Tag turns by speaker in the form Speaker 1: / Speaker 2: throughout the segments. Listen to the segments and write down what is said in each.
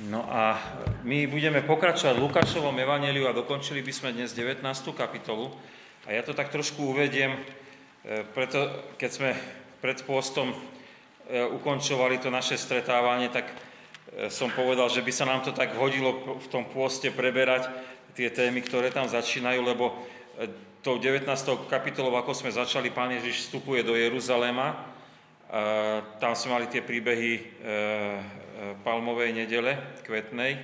Speaker 1: No a my budeme pokračovať v Lukášovom evanjeliu a dokončili by sme dnes 19. kapitolu. A ja to tak trošku uvediem, preto keď sme pred pôstom ukončovali to naše stretávanie, tak som povedal, že by sa nám to tak hodilo v tom pôste preberať tie témy, ktoré tam začínajú, lebo tou 19. kapitolou, ako sme začali, Pán Ježiš vstupuje do Jeruzaléma. Tam sme mali tie príbehy Palmovej nedele, kvetnej.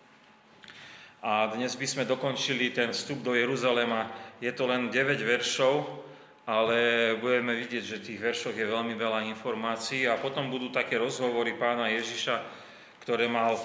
Speaker 1: A dnes by sme dokončili ten vstup do Jeruzaléma. Je to len 9 veršov, ale budeme vidieť, že tých veršoch je veľmi veľa informácií a potom budú také rozhovory Pána Ježiša, ktoré mal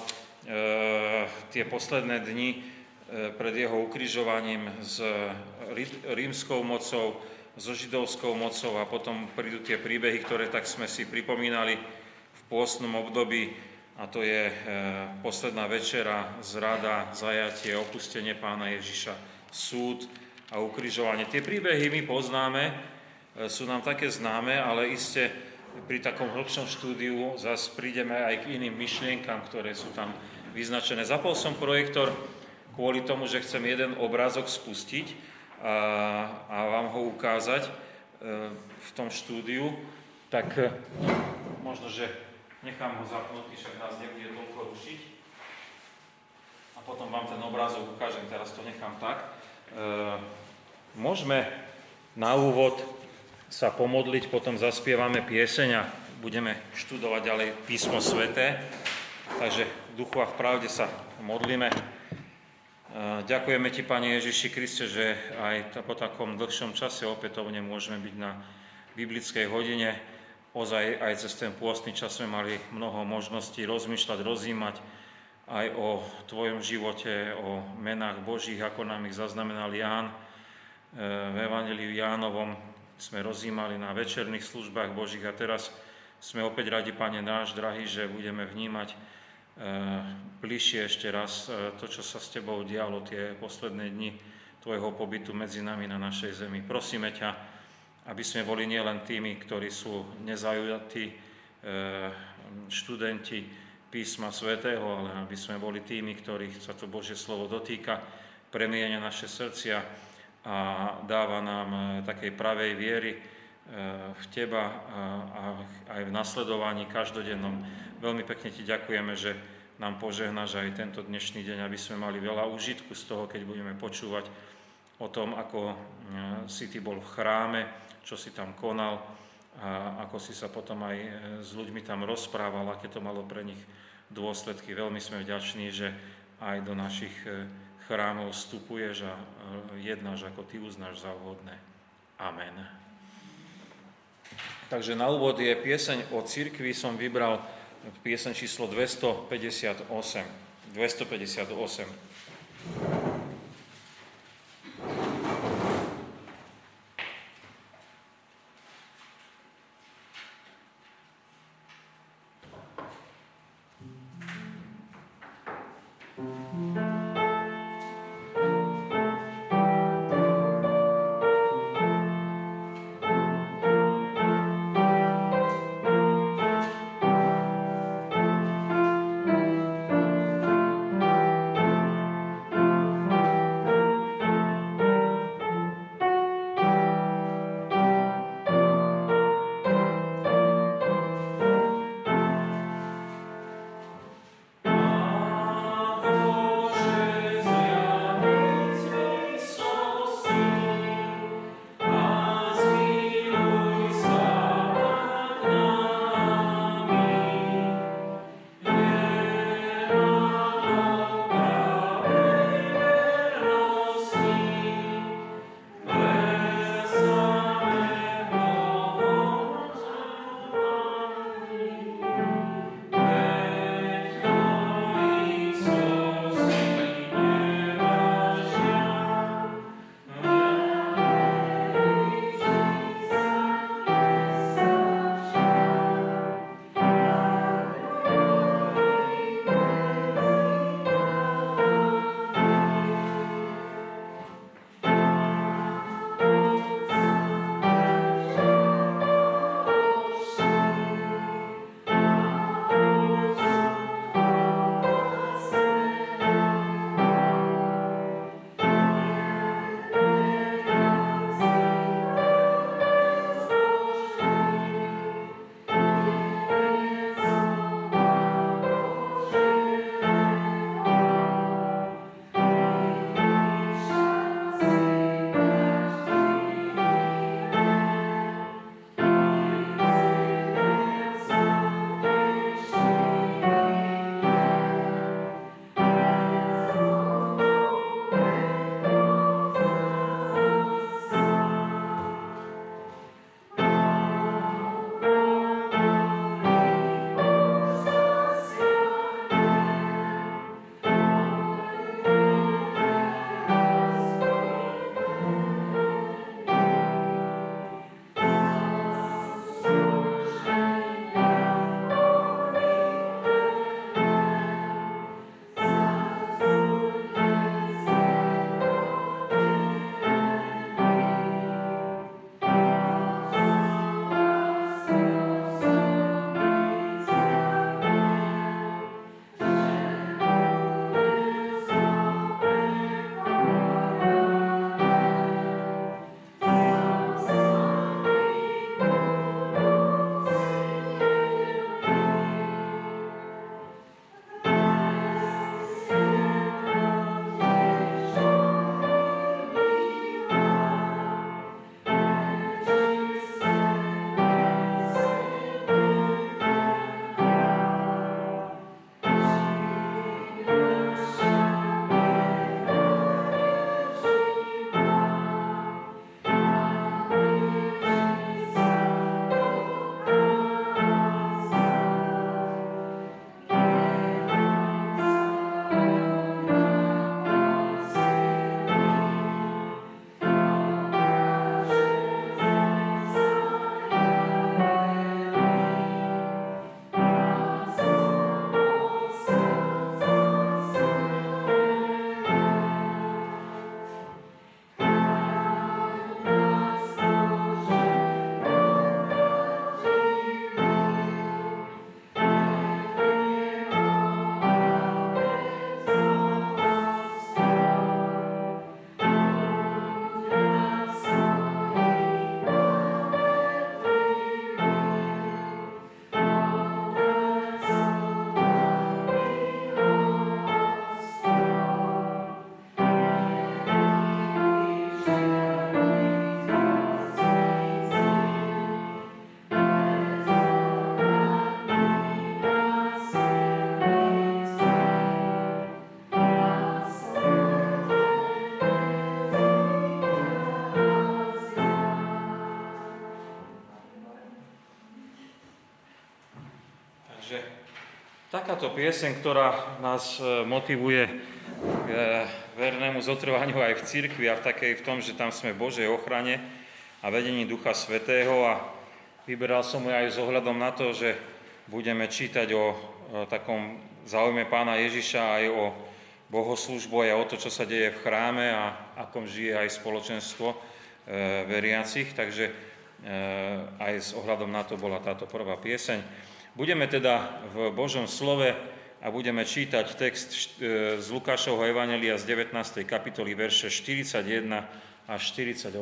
Speaker 1: tie posledné dni pred jeho ukrižovaním s rímskou mocou, so židovskou mocou a potom prídu tie príbehy, ktoré tak sme si pripomínali v pôstnom období, a to je posledná večera, zrada, zajatie, opustenie Pána Ježiša, súd a ukrižovanie. Tie príbehy my poznáme, sú nám také známe, ale iste pri takom hĺbšom štúdiu zase prídeme aj k iným myšlienkam, ktoré sú tam vyznačené. Zapol som projektor kvôli tomu, že chcem jeden obrázok spustiť a vám ho ukázať v tom štúdiu, tak možno, že nechám ho zapnutý, však nás nebude toľko rušiť. A potom vám ten obrázok ukážem, teraz to nechám tak. Môžeme na úvod sa pomodliť, potom zaspievame pieseň a budeme študovať ďalej Písmo sväté. Takže v duchu a v pravde sa modlíme. Ďakujeme Ti, Pane Ježiši Kriste, že aj po takom dlhšom čase opätovne môžeme byť na biblickej hodine. Ozaj aj cez ten pôstny čas sme mali mnoho možností rozmýšľať, rozímať aj o Tvojom živote, o menách Božích, ako nám ich zaznamenal Ján. V Evanjeliu Jánovom sme rozímali na večerných službách Božích a teraz sme opäť radi, Pane náš drahý, že budeme vnímať bližšie ešte raz to, čo sa s Tebou dialo tie posledné dni Tvojho pobytu medzi nami na našej zemi. Prosíme ťa, aby sme boli nielen tými, ktorí sú nezaujatí študenti Písma svätého, ale aby sme boli tými, ktorých sa to Božie slovo dotýka, premieňa naše srdcia a dáva nám takej pravej viery v Teba a aj v nasledovaní každodennom. Veľmi pekne Ti ďakujeme, že nám požehnáš aj tento dnešný deň, aby sme mali veľa užitku z toho, keď budeme počúvať o tom, ako si Ty bol v chráme, čo si tam konal a ako si sa potom aj s ľuďmi tam rozprával, aké to malo pre nich dôsledky. Veľmi sme vďační, že aj do našich chrámov vstupuješ a jednáš, ako Ty uznáš za vhodné. Amen. Takže na úvod je pieseň o cirkvi, som vybral pieseň číslo 258. 258. Takáto pieseň, ktorá nás motivuje k vernému zotrvaniu aj v cirkvi a v tom, že tam sme v Božej ochrane a vedení Ducha Svätého, a vyberal som ju aj s ohľadom na to, že budeme čítať o takom záujme Pána Ježiša aj o bohoslúžbu aj o to, čo sa deje v chráme a akom žije aj spoločenstvo veriacich, takže aj s ohľadom na to bola táto prvá pieseň. Budeme teda v Božom slove a budeme čítať text z Lukášovho evanjelia z 19. kapitoly verše 41 až 48.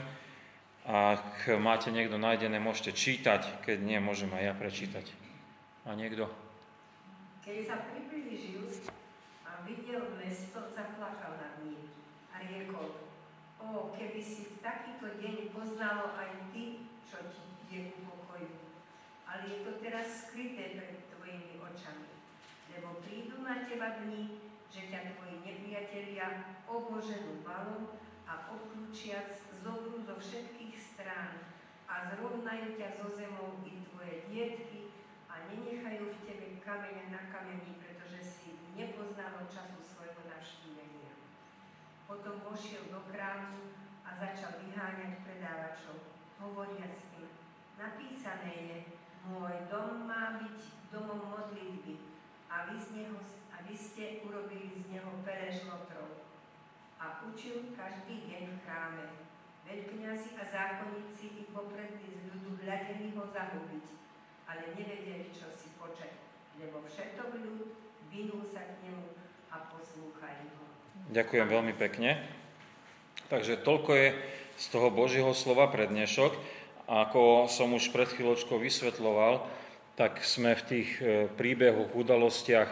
Speaker 1: Ak máte niekto nájdené, môžete čítať, keď nie, môžem aj ja prečítať. A niekto?
Speaker 2: Keď sa priblížil a videl mesto, zaplakal nad ním a riekol: O, keby si v takýto deň poznalo aj ty, čo ti ide ku pokoju. Ale je to teraz skryté pred tvojimi očami, lebo prídu na teba dni, že ťa tvoji nepriatelia oboženú valom a obklúčiac zobrú zo všetkých strán a zrovnajú ťa zo zemou i tvoje dietky a nenechajú v tebe kameň na kameni, pretože si nepoznalo času svojho navštívenia. Potom vošiel do krámu a začal vyháňať predávačov, hovoriac s tým: Napísané je, môj dom má byť domom modlitby a vy ste urobili z neho pelež lotrov. A učil každý deň v chráme. Veľkňazi a zákonníci i poprední z ľudu hľadeli ho zahubiť, ale nevedeli, čo si počať, lebo všetok ľud vinul sa k nemu a poslúchali ho.
Speaker 1: Ďakujem veľmi pekne. Takže toľko je z toho Božieho slova pre dnešok. Ako som už pred chvíľočkou vysvetľoval, tak sme v tých príbehoch, udalostiach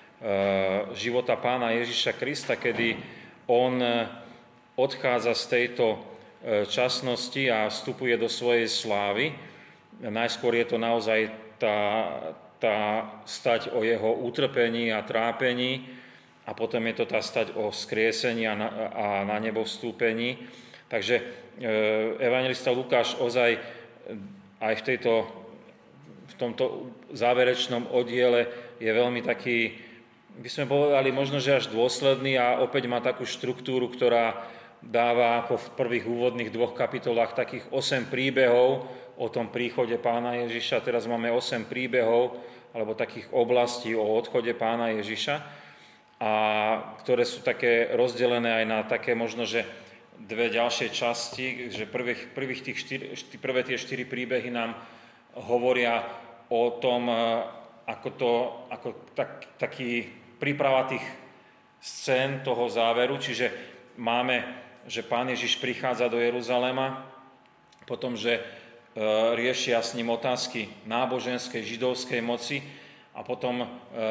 Speaker 1: života Pána Ježiša Krista, kedy on odchádza z tejto časnosti a vstupuje do svojej slávy. Najskôr je to naozaj tá stať o jeho utrpení a trápení, a potom je to tá stať o vzkriesení a na nebo vstúpení. Takže evanjelista Lukáš ozaj aj v tomto záverečnom oddiele je veľmi taký, by sme povedali, možno, že až dôsledný, a opäť má takú štruktúru, ktorá dáva ako v prvých úvodných 2 kapitolách takých 8 príbehov o tom príchode Pána Ježiša. Teraz máme 8 príbehov alebo takých oblastí o odchode Pána Ježiša, a ktoré sú také rozdelené aj na také možno, že 2 ďalšie časti, že prvé tie 4 príbehy nám hovoria o tom, taký príprava tých scén toho záveru, čiže máme, že Pán Ježiš prichádza do Jeruzalema, potom, že riešia s ním otázky náboženskej, židovskej moci, a potom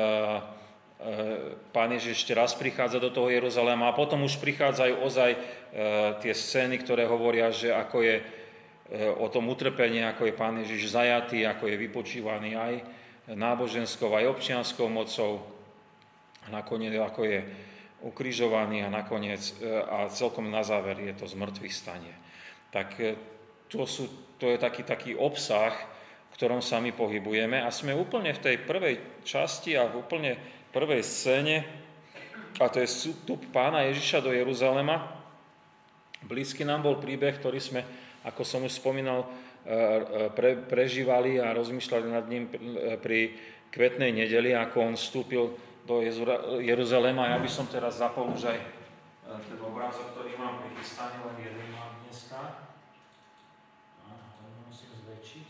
Speaker 1: Pán Ježiš ešte raz prichádza do toho Jeruzalema, a potom už prichádzajú ozaj tie scény, ktoré hovoria, že ako je o tom utrpení, ako je Pán Ježiš zajatý, ako je vypočívaný aj náboženskou, aj občianskou mocou, a nakoniec ako je ukrižovaný, a nakoniec a celkom na záver je to zmrtvých stanie. Tak to je taký obsah, v ktorom sa my pohybujeme, a sme úplne v tej prvej časti a v úplne prvej scéne, a to je vstup Pána Ježiša do Jeruzalema. Blízky nám bol príbeh, ktorý sme, ako som už spomínal, prežívali a rozmýšľali nad ním pri kvetnej nedeli, ako on vstúpil do Jeruzalema. Ja by som teraz zapol už aj ten obrázok, ktorý mám prichystaný, len jeden mám dneska. To musím zväčšiť.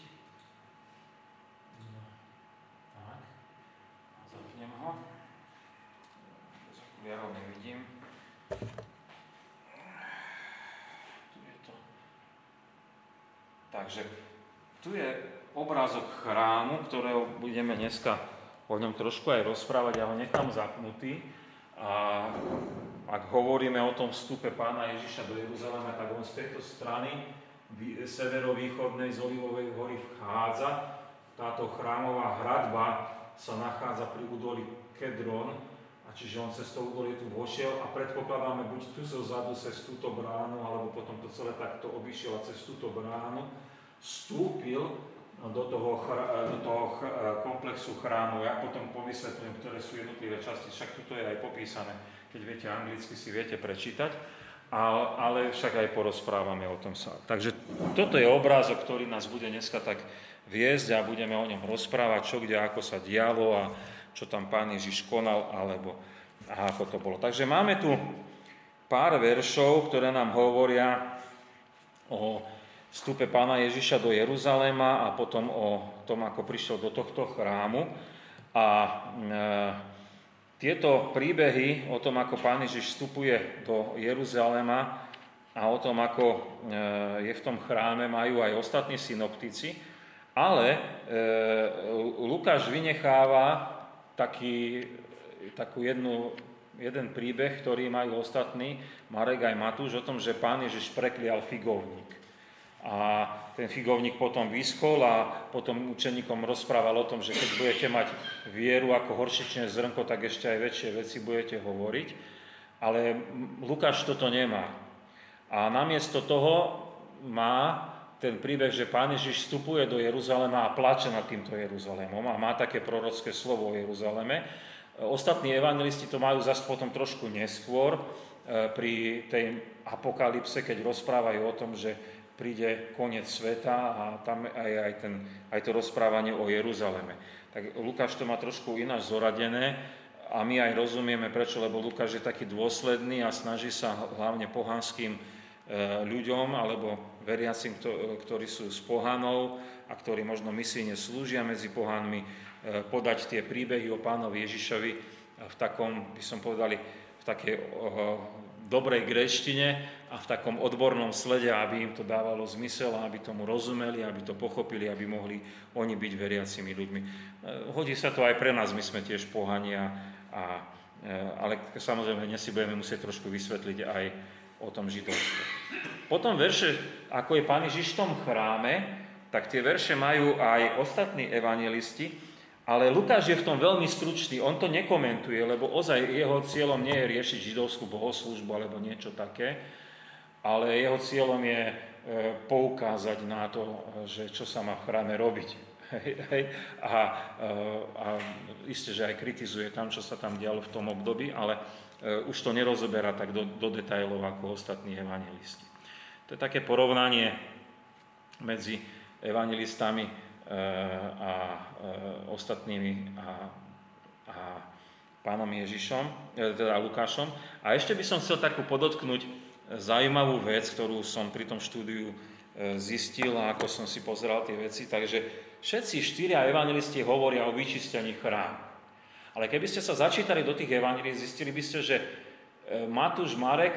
Speaker 1: Tak. A zapnem ho. Ja ho nevidím. Tu je to. Takže tu je obrázok chrámu, ktorého budeme dneska o ňom trošku aj rozprávať. Ja ho nechám zapnutý. A ak hovoríme o tom vstupe Pána Ježiša do Jeruzalema, tak on z tejto strany severovýchodnej z Olivovej hory vchádza. Táto chrámová hradba sa nachádza pri údolí Kedron, a čiže on cez to údolie tu vošiel, a predpokladáme buď tu zozadu cez túto bránu, alebo potom to celé takto obišiel a cez túto bránu vstúpil do toho komplexu chrámu. Ja potom povysvetlím, ktoré sú jednotlivé časti, však tu je aj popísané, keď viete anglicky, si viete prečítať, ale však aj porozprávame o tom sa. Takže toto je obrázok, ktorý nás bude dneska tak viesť a budeme o ňom rozprávať, čo kde, ako sa dialo a čo tam Pán Ježiš konal, alebo ako to bolo. Takže máme tu pár veršov, ktoré nám hovoria o vstupe Pána Ježiša do Jeruzaléma a potom o tom, ako prišiel do tohto chrámu. A tieto príbehy o tom, ako Pán Ježiš vstupuje do Jeruzaléma a o tom, ako je v tom chráme, majú aj ostatní synoptici, ale Lukáš vynecháva jeden príbeh, ktorý majú ostatní, Marek aj Matúš, o tom, že Pán Ježiš preklial figovník. A ten figovník potom vyschol a potom učeníkom rozprával o tom, že keď budete mať vieru ako horčičné zrnko, tak ešte aj väčšie veci budete hovoriť. Ale Lukáš toto nemá. A namiesto toho má ten príbeh, že Pán Ježiš vstupuje do Jeruzalema a plače nad týmto Jeruzalémom a má také prorocké slovo o Jeruzaleme. Ostatní evangelisti to majú zase potom trošku neskôr pri tej apokalypse, keď rozprávajú o tom, že príde koniec sveta a tam aj to rozprávanie o Jeruzaleme. Tak Lukáš to má trošku ináč zoradené a my aj rozumieme prečo, lebo Lukáš je taký dôsledný a snaží sa hlavne pohanským ľuďom alebo veriacim, ktorí sú z pohanov a ktorí možno misijne slúžia medzi pohanmi, podať tie príbehy o Pánovi Ježišovi v takom, by som povedali, v takej dobrej gréčtine a v takom odbornom slede, aby im to dávalo zmysel, aby tomu rozumeli, aby to pochopili, aby mohli oni byť veriacimi ľuďmi. Hodí sa to aj pre nás, my sme tiež pohania, ale samozrejme dnes si budeme musieť trošku vysvetliť aj o tom židovstve. Potom verše, ako je Pán Ježiš v tom chráme, tak tie verše majú aj ostatní evangelisti, ale Lukáš je v tom veľmi stručný, on to nekomentuje, lebo ozaj jeho cieľom nie je riešiť židovskú bohoslúžbu alebo niečo také, ale jeho cieľom je poukázať na to, že čo sa má v chráme robiť. A isté, že aj kritizuje tam, čo sa tam dialo v tom období, ale už to nerozoberá tak do detailov ako ostatní evangelisti. To je také porovnanie medzi evangelistami a ostatnými a Pánom Ježišom, teda Lukášom. A ešte by som chcel takú podotknúť zaujímavú vec, ktorú som pri tom štúdiu zistil a ako som si pozeral tie veci. Takže všetci štyria evangelisti hovoria o vyčistení chrámu. Ale keby ste sa začítali do tých evangelí, zistili by ste, že Matúš, Marek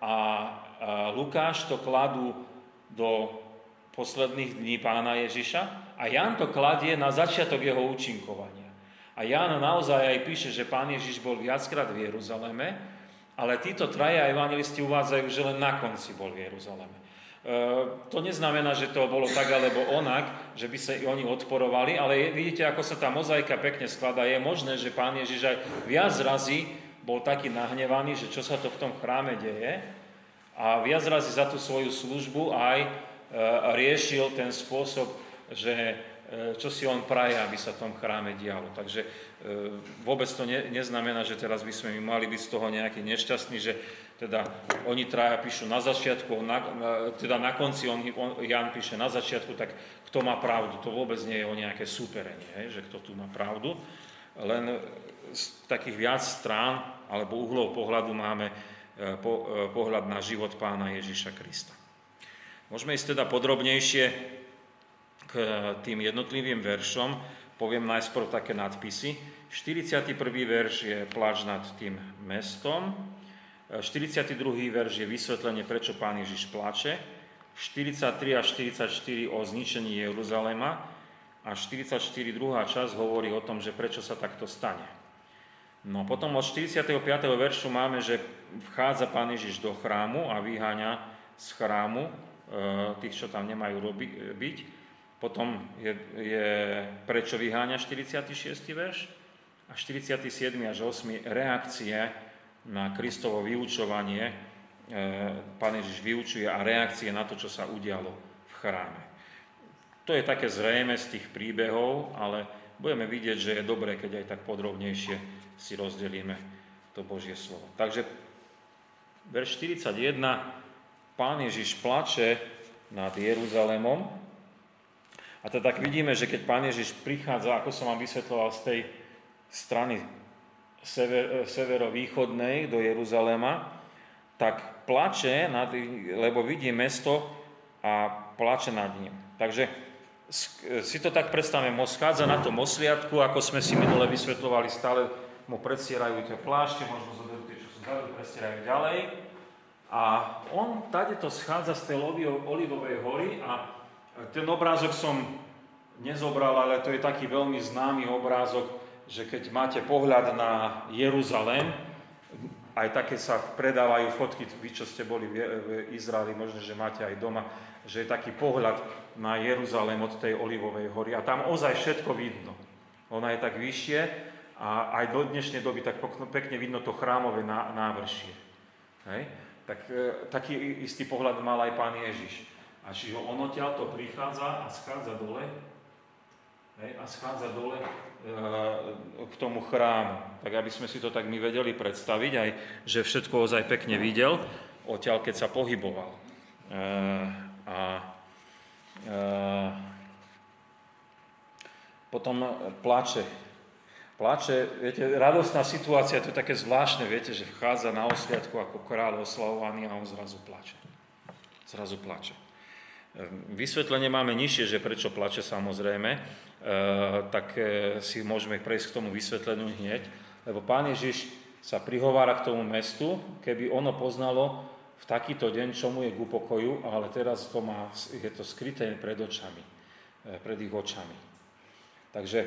Speaker 1: a Lukáš to kladú do posledných dní Pána Ježiša a Ján to kladie na začiatok jeho účinkovania. A Ján naozaj aj píše, že Pán Ježiš bol viackrát v Jeruzaleme, ale títo traja evangelisti uvádzajú, že len na konci bol v Jeruzaleme. To neznamená, že to bolo tak alebo onak, že by sa oni odporovali, ale vidíte, ako sa tá mozaika pekne skladá. Je možné, že Pán Ježiš aj viac razy bol taký nahnevaný, že čo sa to v tom chráme deje a viac razy za tú svoju službu aj riešil ten spôsob, že čo si on praje, aby sa v tom chráme dialo. Takže vôbec to neznamená, že teraz by sme mali byť z toho nejaký nešťastní, že teda oni traja píšu na začiatku, teda na konci Ján píše na začiatku, tak kto má pravdu. To vôbec nie je o nejaké súperenie, že kto tu má pravdu. Len z takých viac strán alebo uhlov pohľadu máme pohľad na život Pána Ježiša Krista. Môžeme ísť teda podrobnejšie k tým jednotlivým veršom. Poviem najskôr také nadpisy. 41. verš je pláč nad tým mestom. 42. verš je vysvetlenie, prečo Pán Ježiš plače. 43 a 44 o zničení Jeruzalema. A 44. druhá časť hovorí o tom, že prečo sa takto stane. No potom od 45. veršu máme, že vchádza Pán Ježiš do chrámu a vyháňa z chrámu tých, čo tam nemajú byť. Potom je prečo vyháňa 46. verš a 47. až 8. reakcie na Kristovo vyučovanie. Pán Ježiš vyučuje a reakcie na to, čo sa udialo v chráme. To je také zrejme z tých príbehov, ale budeme vidieť, že je dobré, keď aj tak podrobnejšie si rozdelíme to Božie slovo. Takže verš 41, Pán Ježiš plače nad Jeruzalémom. A teda tak vidíme, že keď Pán Ježiš prichádza, ako som vám vysvetľoval, z tej strany severovýchodnej do Jeruzaléma, tak plače, lebo vidí mesto a plače nad ním. Takže si to tak predstavíme, schádza na tom osliadku, ako sme si minule vysvetľovali, stále mu predstierajú tie plášte, možno zoberú tie, čo sú ďalej, predstierajú ďalej. A on tadeto schádza z tej Olivovej hory a ten obrázok som nezobral, ale to je taký veľmi známy obrázok, že keď máte pohľad na Jeruzalém, aj také sa predávajú fotky, vy čo ste boli v Izraeli, možno, že máte aj doma, že je taký pohľad na Jeruzalém od tej Olivovej hory a tam ozaj všetko vidno. Ona je tak vyššie a aj do dnešnej doby tak pekne vidno to chrámové návršie. Hej? Taký istý pohľad mal aj Pán Ježiš. A čiže on odtiaľto prichádza a schádza dole, a schádza dole k tomu chrámu. Tak aby sme si to tak my vedeli predstaviť, aj že všetko ozaj pekne videl, odtiaľ keď sa pohyboval. Potom plače. Plače, viete, radostná situácia, to je také zvláštne, viete, že vchádza na osliadku ako kráľ oslavovaný a on zrazu plače. Zrazu plače. Vysvetlenie máme nižšie, že prečo plače, samozrejme, tak si môžeme prejsť k tomu vysvetleniu hneď, lebo Pán Ježiš sa prihovára k tomu mestu, keby ono poznalo v takýto deň, čo mu je k upokoju, ale teraz je to skryté pred očami, pred ich očami. Takže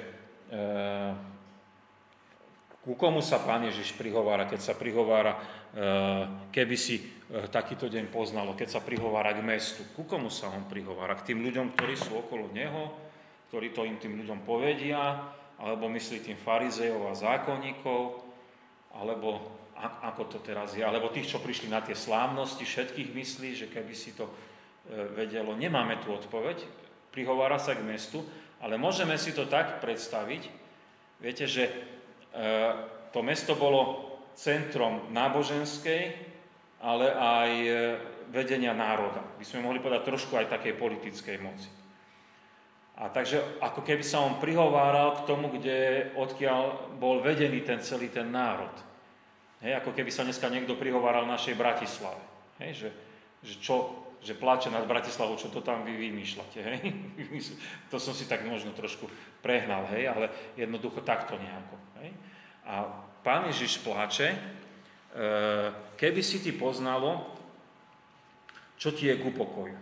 Speaker 1: ku komu sa Pán Ježiš prihovára, keď sa prihovára, keby si takýto deň poznalo, keď sa prihovára k mestu? Ku komu sa on prihovára? K tým ľuďom, ktorí sú okolo neho, ktorí to im tým ľuďom povedia, alebo myslí tým farizejov a zákonníkov, alebo ako to teraz je, alebo tých, čo prišli na tie slávnosti, všetkých myslí, že keby si to vedelo. Nemáme tu odpoveď, prihovára sa k mestu, ale môžeme si to tak predstaviť. Viete, že to mesto bolo centrom náboženskej, ale aj vedenia národa. By sme mohli povedať trošku aj takej politickej moci. A takže ako keby sa on prihováral k tomu, odkiaľ bol vedený celý ten národ. Hej, ako keby sa dneska niekto prihováral našej Bratislave. Hej, že pláče nad Bratislavou, čo to tam vy vymýšľate. Hej? To som si tak možno trošku prehnal, hej, ale jednoducho takto nejako. Hej? A Pán Ježiš pláče, keby si ty poznalo, čo ti je ku pokoju.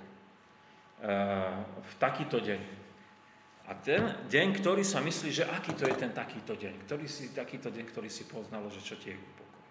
Speaker 1: V takýto deň. A ten deň, ktorý sa myslí, že aký to je ten takýto deň, takýto deň, ktorý si poznalo, že čo ti je ku pokoju.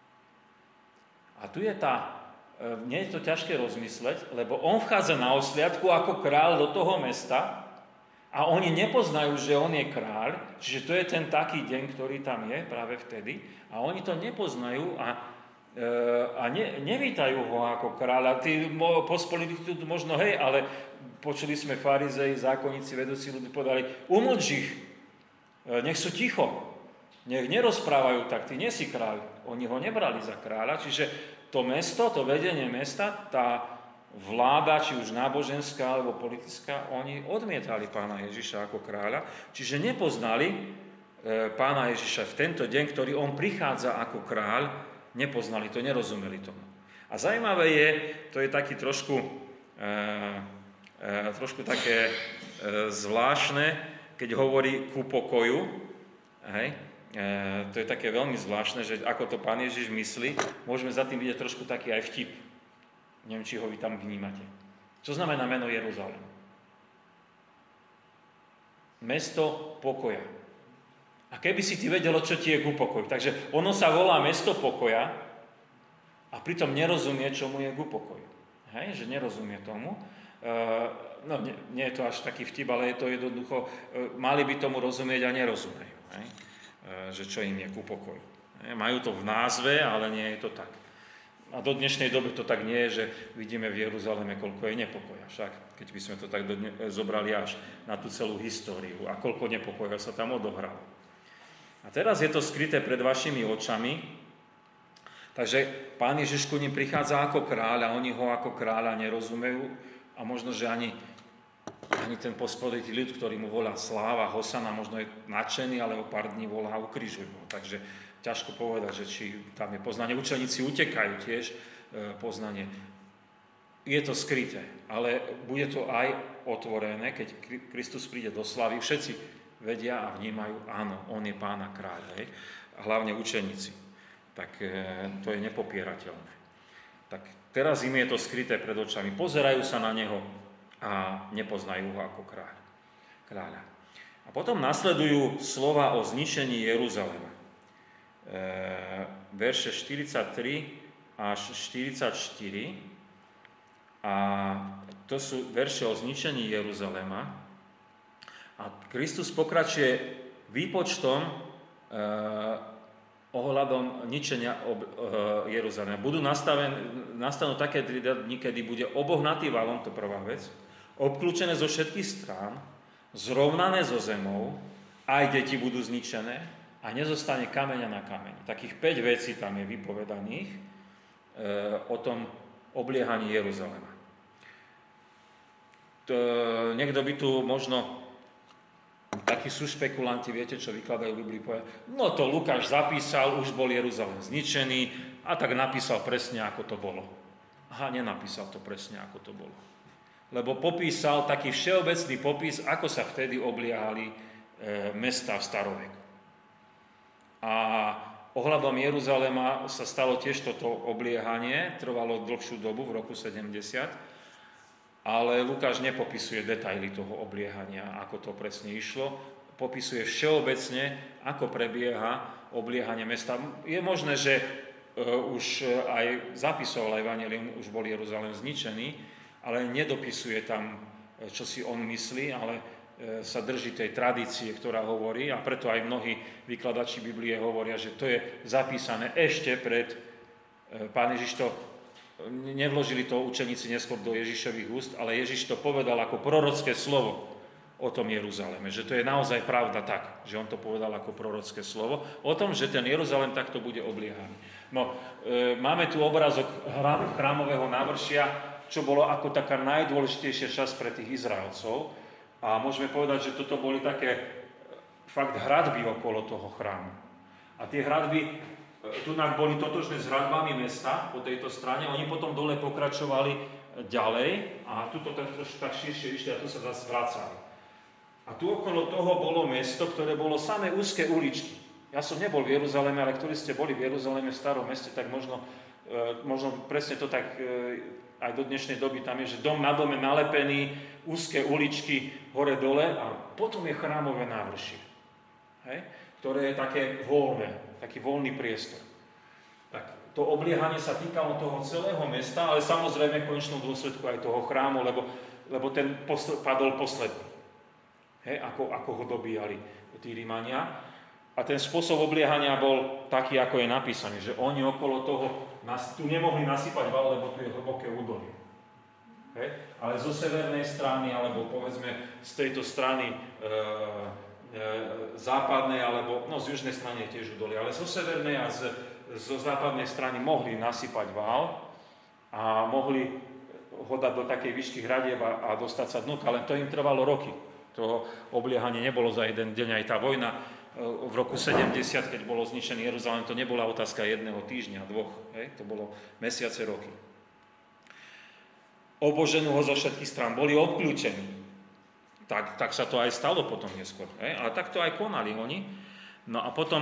Speaker 1: A tu je nie je to ťažké rozmysleť, lebo on vchádza na osliadku ako kráľ do toho mesta a oni nepoznajú, že on je kráľ, čiže to je ten taký deň, ktorý tam je práve vtedy a oni to nepoznajú a nevítajú ho ako kráľa. Tí pospolití tu možno, hej, ale počuli sme farizei, zákonníci, vedúci ľudí povedali, umlč ich, nech sú ticho, nech nerozprávajú tak, ty nie si kráľ. Oni ho nebrali za kráľa, čiže to mesto, to vedenie mesta, tá vláda, či už náboženská alebo politická, oni odmietali Pána Ježiša ako kráľa, čiže nepoznali Pána Ježiša v tento deň, ktorý on prichádza ako kráľ, nepoznali to, nerozumeli tomu. A zaujímavé je, to je taký trošku také zvláštne, keď hovorí ku pokoju, hej, to je také veľmi zvláštne, že ako to Pán Ježiš myslí, môžeme za tým vidieť trošku taký aj vtip. Neviem, či ho vy tam vnímate. Čo znamená meno Jeruzalém? Mesto pokoja. A keby si ty vedelo, čo ti je ku pokoju. Takže ono sa volá mesto pokoja a pritom nerozumie, čo mu je ku pokoju. Hej, že nerozumie tomu. Nie je to až taký vtip, ale je to jednoducho, mali by tomu rozumieť a nerozumejú. Hej? Že čo im je ku pokoju. Majú to v názve, ale nie je to tak. A do dnešnej doby to tak nie je, že vidíme v Jeruzaleme, koľko je nepokoja. Však, keď by sme to tak zobrali až na tú celú históriu a koľko nepokoja sa tam odohralo. A teraz je to skryté pred vašimi očami, takže Pán Ježiš ku nim prichádza ako kráľ a oni ho ako kráľa nerozumejú a možno, že ani ten pospoditý ľud, ktorý mu volá sláva, hosana, možno je nadšený, ale o pár dní volá ukrižuj ho. Takže ťažko povedať, že či tam je poznanie. Učeníci utekajú tiež poznanie. Je to skryté, ale bude to aj otvorené, keď Kristus príde do slavy. Všetci vedia a vnímajú, áno, on je Pána kráľa. Hej? A hlavne učeníci. Tak to je nepopierateľné. Tak teraz im je to skryté pred očami. Pozerajú sa na neho a nepoznajú ho ako kráľa. A potom nasledujú slova o zničení Jeruzalema. Verše 43 až 44 a to sú verše o zničení Jeruzalema a Kristus pokračuje výpočtom ohľadom ničenia Jeruzalema. Nastanú také dni, kedy bude obohnatý valom, to prvá vec, obklúčené zo všetkých strán, zrovnané so zemou, aj deti budú zničené, a nezostane kameňa na kameni. Takých 5 vecí tam je vypovedaných o tom obliehaní Jeruzalema. Niekto by tu možno, takí sú špekulanti, viete, čo vykladajú Bibliu, povedať, no to Lukáš zapísal, už bol Jeruzalém zničený a tak napísal presne, ako to bolo. Aha, nenapísal to presne, ako to bolo. Lebo popísal taký všeobecný popis, ako sa vtedy obliehali mestá v staroveku. A ohľadom Jeruzalema sa stalo tiež toto obliehanie, trvalo dlhšiu dobu, v roku 70, ale Lukáš nepopisuje detaily toho obliehania, ako to presne išlo, popisuje všeobecne, ako prebieha obliehanie mesta. Je možné, že už aj zapisoval Evangelium, už bol Jeruzalém zničený, ale nedopisuje tam, čo si on myslí, ale sa drží tej tradície, ktorá hovorí, a preto aj mnohí vykladači Biblie hovoria, že to je zapísané ešte pred Pán Ježiš to, nevložili to učeníci neskôr do Ježišových úst, ale Ježiš to povedal ako prorocké slovo o tom Jeruzaleme, že to je naozaj pravda tak, že on to povedal ako prorocké slovo, o tom, že ten Jeruzalém takto bude obliehaný. No, máme tu obrázok chrámového návršia, čo bolo ako taká najdôležitejšia časť pre tých Izraelcov. A môžeme povedať, že toto boli také fakt hradby okolo toho chrámu. A tie hradby, tunak boli totožné s hradbami mesta po tejto strane, oni potom dole pokračovali ďalej a tuto trošku tak širšie išli a tu sa zase vracali. A tu okolo toho bolo mesto, ktoré bolo samé úzke uličky. Ja som nebol v Jeruzaleme, ale ktorí ste boli v Jeruzaleme v starom meste, tak možno presne to tak aj do dnešnej doby tam je, že dom na dome nalepený, úzke uličky hore-dole a potom je chrámové návršie, hej? Ktoré je také voľné, taký voľný priestor. Tak to obliehanie sa týkalo toho celého mesta, ale samozrejme v konečnom dôsledku aj toho chrámu, lebo ten padol posledný. Hej? Ako ho dobíjali tí Rímania. A ten spôsob obliehania bol taký, ako je napísaný, že oni okolo toho tu nemohli nasypať val, lebo tu je hlboké údolie. Ale zo severnej strany, alebo povedzme z tejto strany západnej, alebo z južnej strany je tiež údolie, ale zo severnej a zo západnej strany mohli nasypať val a mohli ho dať do takej výšky hradieb a dostať sa dnúka, len to im trvalo roky. To obliehanie nebolo za jeden deň, aj tá vojna v roku 70, keď bolo zničený Jeruzalém, to nebola otázka jedného týždňa, dvoch, to bolo mesiace, roky. Oboženú ho zo všetkých strán, boli obklúčení. Tak sa to aj stalo potom neskôr, ale tak to aj konali oni. No a potom,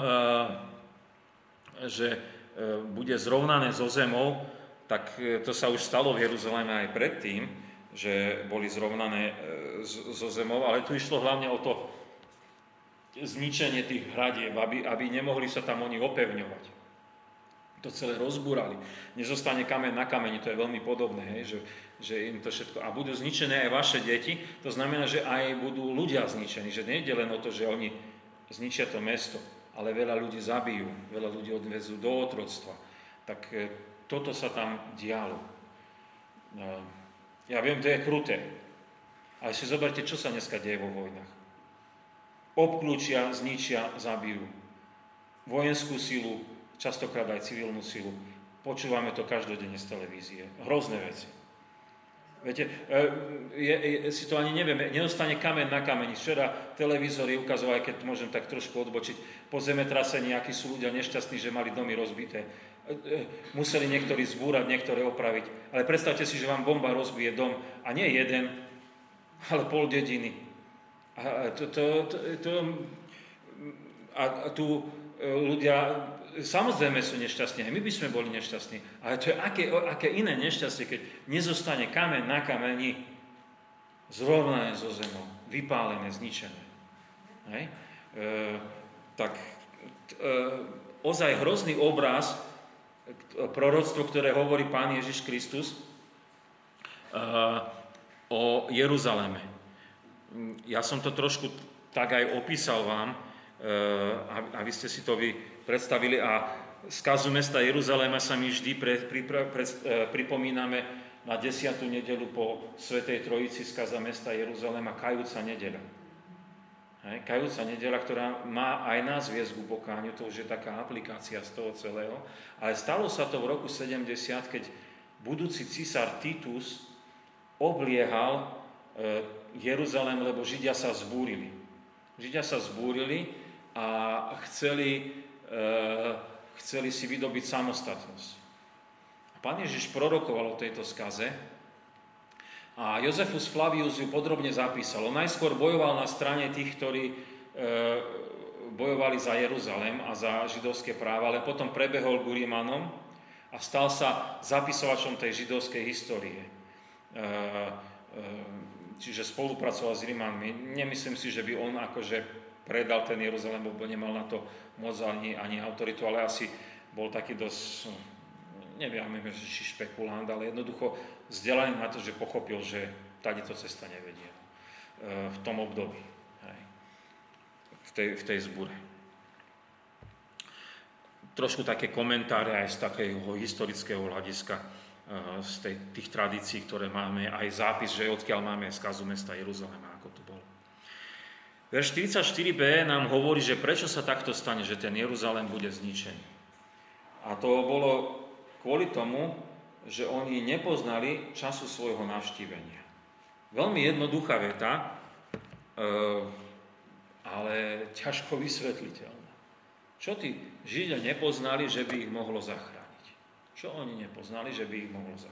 Speaker 1: že bude zrovnané so zemou, tak to sa už stalo v Jeruzaleme aj predtým, že boli zrovnané so zemou, ale tu išlo hlavne o to zničenie tých hradieb, aby nemohli sa tam oni opevňovať. To celé rozbúrali. Nezostane kameň na kameni, to je veľmi podobné, že im to všetko... A budú zničené aj vaše deti, to znamená, že aj budú ľudia zničení, že nejde len o to, že oni zničia to mesto, ale veľa ľudí zabijú, veľa ľudí odvezú do otroctva. Tak toto sa tam dialo. Ja viem, to je kruté. Ale si zoberte, čo sa dneska deje vo vojnách. Obklúčia, zničia, zabijú. Vojenskú silu, častokrát aj civilnú silu. Počúvame to každodenne z televízie. Hrozné veci. Viete, si to ani nevieme, nedostane kameň na kameni. Včera televízory ukazovali, keď môžem tak trošku odbočiť, po zemetrasení, akí sú ľudia nešťastní, že mali domy rozbité. Museli niektorí zbúrať, niektoré opraviť. Ale predstavte si, že vám bomba rozbije dom, a nie jeden, ale pol dediny. A tu ľudia samozrejme sú nešťastní, aj my by sme boli nešťastní, ale to je aké iné nešťastie, keď nezostane kameň na kameni zrovnané so zemou, vypálené, zničené. Ozaj hrozný obraz, proroctvo, ktoré hovorí Pán Ježiš Kristus o Jeruzaleme. Ja som to trošku tak aj opísal vám, aby ste si to vy predstavili, a skazu mesta Jeruzaléma sa my vždy pripomíname na 10. nedeľu po Svätej Trojici, skaza mesta Jeruzaléma, kajúca nedeľa. Kajúca nedeľa, ktorá má aj nás viesť ku pokániu, to už je taká aplikácia z toho celého. Ale stalo sa to v roku 70, keď budúci císar Titus obliehal Jeruzalém, lebo Židia sa zbúrili. Židia sa zbúrili a chceli si vydobiť samostatnosť. A Pán Ježiš prorokoval o tejto skaze a Jozefus Flavius ju podrobne zapísal. On najskôr bojoval na strane tých, ktorí bojovali za Jeruzalém a za židovské práva, ale potom prebehol k Rímanom a stal sa zapisovačom tej židovskej histórie. Čiže spolupracoval s Rímanmi. Nemyslím si, že by on akože predal ten Jeruzalém, lebo nemal na to moc ani autoritu, ale asi bol taký dosť, neviem, či špekulant, ale jednoducho vzdelaný na to, že pochopil, že táto cesta nevedie v tom období, v tej zbure. Trošku také komentáre aj z takého historického hľadiska, z tých tradícií, ktoré máme, aj zápis, že odkiaľ máme skazu mesta Jeruzalema, ako to bolo. Verš 44b nám hovorí, že prečo sa takto stane, že ten Jeruzalém bude zničený. A to bolo kvôli tomu, že oni nepoznali času svojho navštívenia. Veľmi jednoduchá veta, ale ťažko vysvetliteľná. Čo tí Židia nepoznali, že by ich mohlo zachrániť? Čo oni nepoznali, že by ich mohlo zachrániť?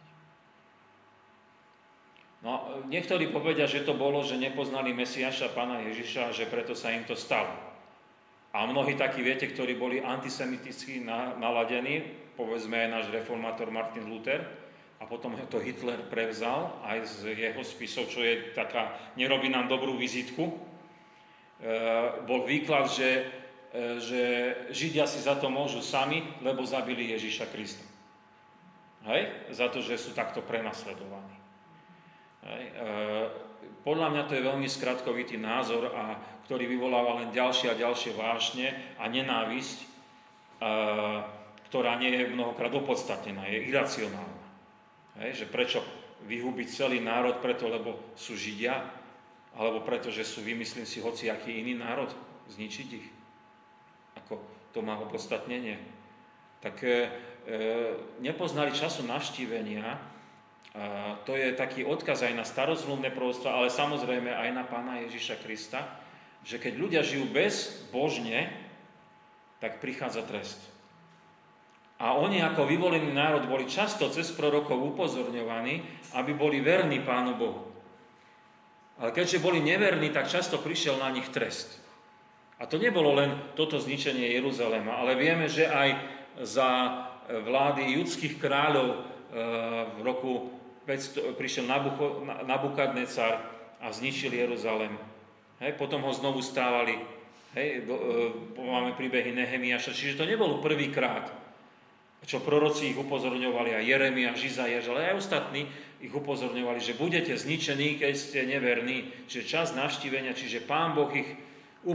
Speaker 1: No, niektorí povedia, že to bolo, že nepoznali Mesiáša, Pána Ježiša, že preto sa im to stalo. A mnohí takí, viete, ktorí boli antisemiticky naladení, povedzme aj náš reformátor Martin Luther, a potom to Hitler prevzal aj z jeho spisov, čo je taká, nerobí nám dobrú vizitku. Bol výklad, že Židia si za to môžu sami, lebo zabili Ježiša Krista. Za to, že sú takto prenasledovaní. Podľa mňa to je veľmi skratkovitý názor, ktorý vyvoláva len ďalšie a ďalšie vášne a nenávisť, ktorá nie je mnohokrát opodstatnená, je iracionálna. Že prečo vyhubiť celý národ preto, lebo sú Židia, alebo preto, že sú, vymyslím si, hociaký iný národ, zničiť ich. Ako to má opodstatnenie. Tak nepoznali času navštívenia. To je taký odkaz aj na starozmluvné proroctvá, ale samozrejme aj na Pána Ježiša Krista, že keď ľudia žijú bezbožne, tak prichádza trest. A oni ako vyvolený národ boli často cez prorokov upozorňovaní, aby boli verní Pánu Bohu. Ale keďže boli neverní, tak často prišiel na nich trest. A to nebolo len toto zničenie Jeruzalema, ale vieme, že aj za vlády judských kráľov v roku 500 prišiel Nabukadnecar a zničil Jeruzalém. Potom ho znovu stávali. Máme príbehy Nehemiáša. Čiže to nebolo prvýkrát, čo proroci ich upozorňovali, a Jeremiáš, Izaiáš, ale aj ostatní ich upozorňovali, že budete zničení, keď ste neverní. Čiže čas navštívenia, čiže Pán Boh ich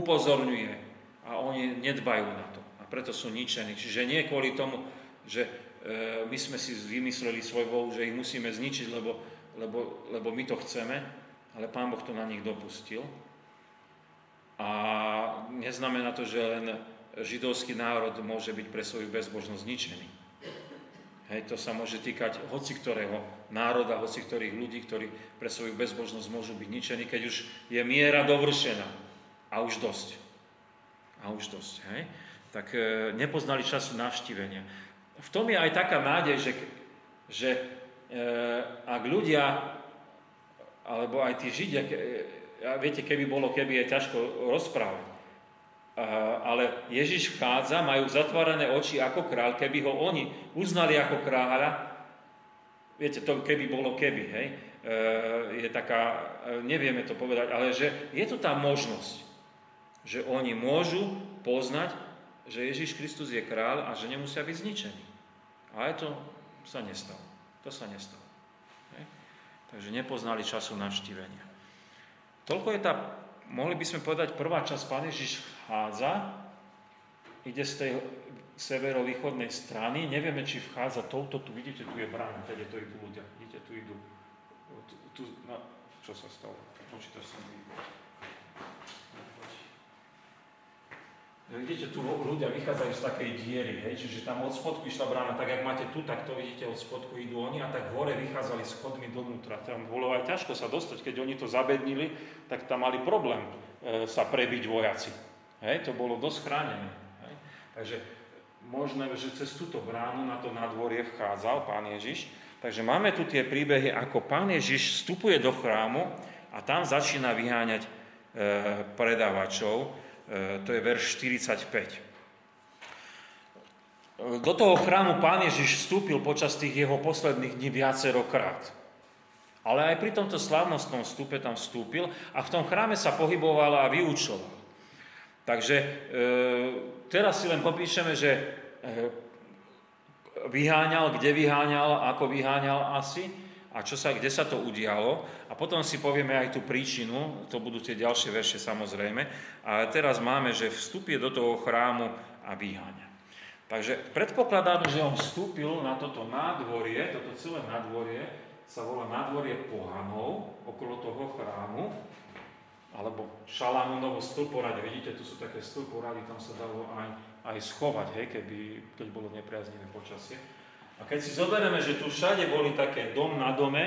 Speaker 1: upozorňuje a oni nedbajú na to. A preto sú ničení. Čiže nie kvôli tomu, že my sme si vymysleli svoj Boh, že ich musíme zničiť, lebo my to chceme, ale Pán Boh to na nich dopustil. A neznamená to, že len židovský národ môže byť pre svoju bezbožnosť zničený. Hej, to sa môže týkať hoci ktorého národa, hoci ktorých ľudí, ktorí pre svoju bezbožnosť môžu byť ničení, keď už je miera dovršená. A už dosť. Hej? Tak nepoznali času navštívenia. V tom je aj taká nádej, že ak ľudia, alebo aj tí Židia, viete, keby je ťažko rozprávať, ale Ježiš vchádza, majú zatvárané oči ako kráľ, keby ho oni uznali ako kráľa, viete, to hej, je taká, nevieme to povedať, ale že je to tá možnosť, že oni môžu poznať, že Ježiš Kristus je kráľ a že nemusia byť zničení. Ale to sa nestalo. Hej. Takže nepoznali času navštívenia. Toľko je mohli by sme povedať, prvá časť, Pán Ježiš vchádza, ide z tej severovýchodnej strany, nevieme, či vchádza touto, tu vidíte, tu je brána, tady to idú ľudia, vidíte, tu idú, čo sa stalo? Počítač som videl. Vidíte, tu ľudia vychádzajú z takej diery, hej, čiže tam od spodku išla brána, tak jak máte tu, tak to vidíte, od spodku idú oni a tak hore vychádzali schodmi dovnútra. Tam bolo aj ťažko sa dostať, keď oni to zabednili, tak tam mali problém sa prebiť vojaci. Hej, to bolo dosť chránené. Hej. Takže možné, že cez túto bránu na to nádvorie vchádzal Pán Ježiš. Takže máme tu tie príbehy, ako Pán Ježiš vstupuje do chrámu a tam začína vyháňať predávačov. To je verš 45. Do toho chrámu Pán Ježiš vstúpil počas tých jeho posledných dní viacerokrát. Ale aj pri tomto slávnostnom vstupe tam vstúpil a v tom chráme sa pohyboval a vyučoval. Takže teraz si len popíšeme, že vyháňal, kde vyháňal, ako vyháňal asi a kde sa to udialo. A potom si povieme aj tú príčinu, to budú tie ďalšie verše samozrejme. A teraz máme, že vstupuje do toho chrámu a vyháňa. Takže predpokladám, že on vstúpil na toto nádvorie, toto celé nádvorie sa volá nádvorie pohanov okolo toho chrámu, alebo Šalamúnovo stĺporade. Vidíte, tu sú také stĺporady, tam sa dalo aj schovať, hej, keď bolo nepriaznivé počasie. A keď si zoberieme, že tu všade boli také dom na dome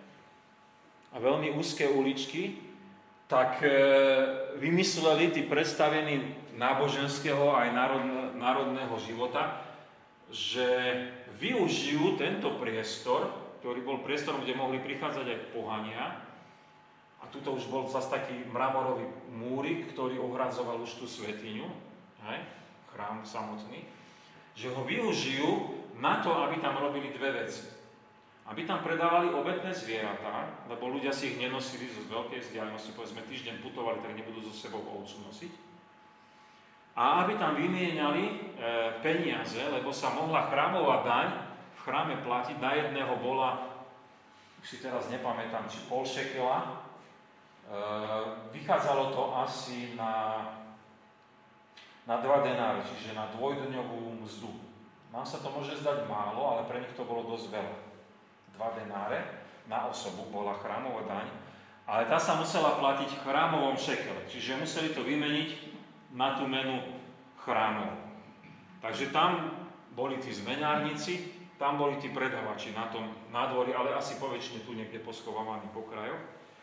Speaker 1: a veľmi úzke uličky, tak vymysleli tí predstavení náboženského aj národného života, že využijú tento priestor, ktorý bol priestorom, kde mohli prichádzať aj pohania. A tuto už bol zase taký mramorový múrik, ktorý ohradzoval už tú svätyňu, chrám samotný, že ho využijú na to, aby tam robili dve veci. Aby tam predávali obetné zvieratá, lebo ľudia si ich nenosili zo veľkej vzdialenosti, povedzme týždeň putovali, tak nebudú so sebou ovcu nosiť. A aby tam vymieniali peniaze, lebo sa mohla chrámová daň v chráme platiť, na jedného bola, už si teraz nepamätám, či pol šekela, vychádzalo to asi na 2 denáre, čiže na dvojdňovú mzdu. Nám sa to môže zdať málo, ale pre nich to bolo dosť veľa. 2 denáre na osobu bola chrámová daň, ale tá sa musela platiť v chrámovom šekele, čiže museli to vymeniť na tú menu chrámov. Takže tam boli tí zmenárnici, tam boli tí predávači na tom nádvorí, ale asi poväčšine tu niekde poschovávaní po krajoch.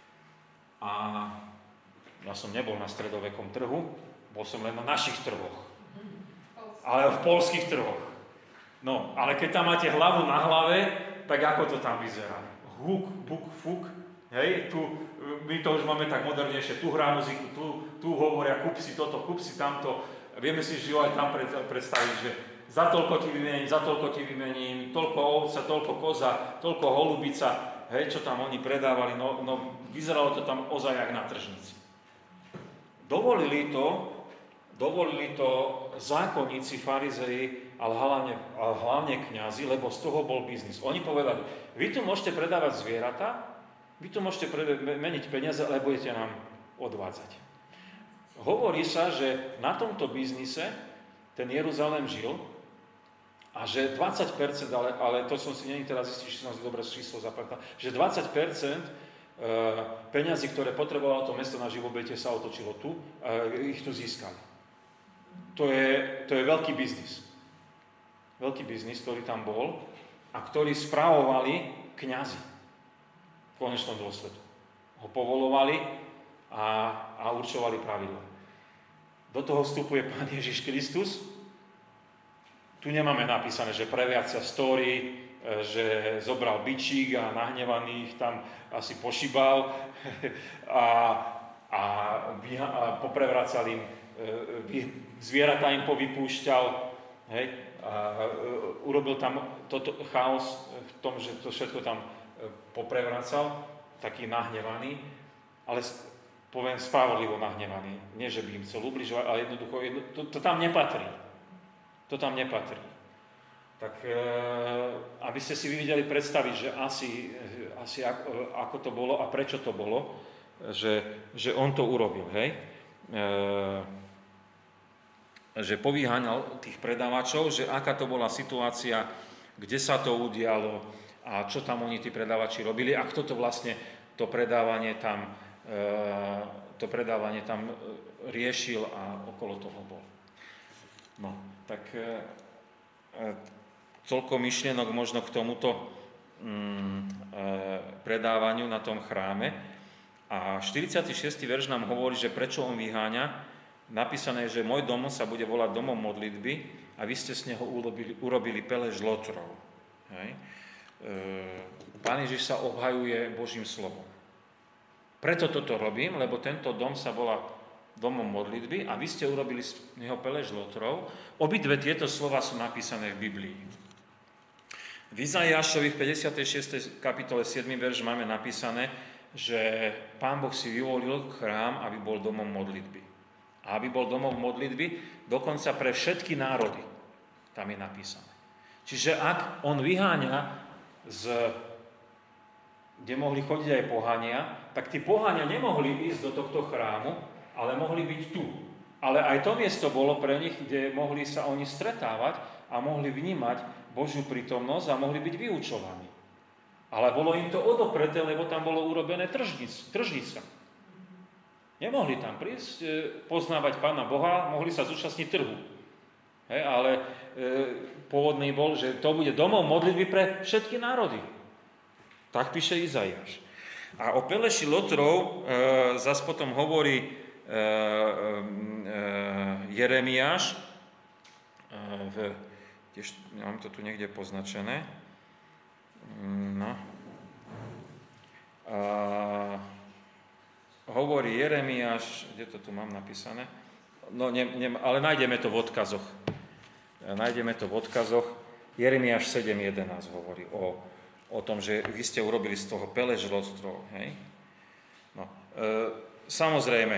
Speaker 1: A ja som nebol na stredovekom trhu, bol som len na našich trhoch. Ale v poľských trhoch. No, ale keď tam máte hlavu na hlave, tak ako to tam vyzerá? Huk, buk, fuk, hej, my to už máme tak modernejšie, tu hrá muziku, tu hovoria, kúp si toto, kúp si tamto. Vieme si živo aj tam predstaviť, že za toľko ti vymením, toľko ovca, toľko koza, toľko holubica, hej, čo tam oni predávali, no vyzeralo to tam ozaj jak na tržnici. Dovolili to zákonníci, farizeji, ale hlavne kňazi, lebo z toho bol biznis. Oni povedali, vy tu môžete predávať zvieratá, vy tu môžete meniť peniaze, ale budete nám odvádzať. Hovorí sa, že na tomto biznise ten Jeruzalém žil
Speaker 3: A že 20%, ale to som si nie teraz istý, či som si dobre číslo zapamätal, že 20% peňazí, ktoré potrebovalo to mesto na živobytie, sa otočilo tu, ich tu získali. To je veľký biznis. Veľký biznis, ktorý tam bol a ktorý správovali kňazi v konečnom dôsledku. Ho povolovali a určovali pravidla. Do toho vstupuje Pán Ježiš Kristus. Tu nemáme napísané, že previacia story, že zobral bičík a nahnevaných tam asi pošibal a poprevracal im, zvieratá im povypúšťal, hej, a urobil tam toto chaos v tom, že to všetko tam poprevracal, taký nahnevaný, ale poviem spravodlivo nahnevaný. Nie, že by im chcel ubližovať, ale jednoducho, to tam nepatrí. To tam nepatrí. Tak aby ste si vedeli predstaviť, že asi ako to bolo a prečo to bolo, že on to urobil, hej? Že povyháňal tých predávačov, že aká to bola situácia, kde sa to udialo a čo tam oni tí predávači robili a kto to vlastne to predávanie tam riešil a okolo toho bol. No, tak toľko myšlienok možno k tomuto predávaniu na tom chráme. A 46. verš nám hovorí, že prečo on vyháňa. Napísané je, že môj dom sa bude volať domom modlitby a vy ste z neho urobili pelež lotrov. Hej. Pán Ježiš sa obhajuje Božím slovom. Preto toto robím, lebo tento dom sa volá domom modlitby a vy ste urobili z neho pelež lotrov. Obidve tieto slova sú napísané v Biblii. V Izaiášovi v 56. kapitole 7. verš máme napísané, že Pán Boh si vyvolil chrám, aby bol domom modlitby. A aby bol domom modlitby dokonca pre všetky národy. Tam je napísané. Čiže ak on vyháňa kde mohli chodiť aj pohania, tak tí pohania nemohli ísť do tohto chrámu, ale mohli byť tu. Ale aj to miesto bolo pre nich, kde mohli sa oni stretávať a mohli vnímať Božiu prítomnosť a mohli byť vyučovaní. Ale bolo im to odopreté, lebo tam bolo urobené tržnica. Nemohli tam prísť, poznávať Pána Boha, mohli sa zúčastniť trhu. Hej, ale pôvodný bol, že to bude domov modlitby pre všetky národy. Tak píše Izaiáš. A o peleši lotrov zase potom hovorí Jeremiáš, tiež mám to tu niekde poznačené, no. Hovorí Jeremiáš, kde to tu mám napísané, no, ale nájdeme to v odkazoch. Jeremiáš 7.11 hovorí o tom, že vy ste urobili z toho pelež lotrov. Hej? No, samozrejme,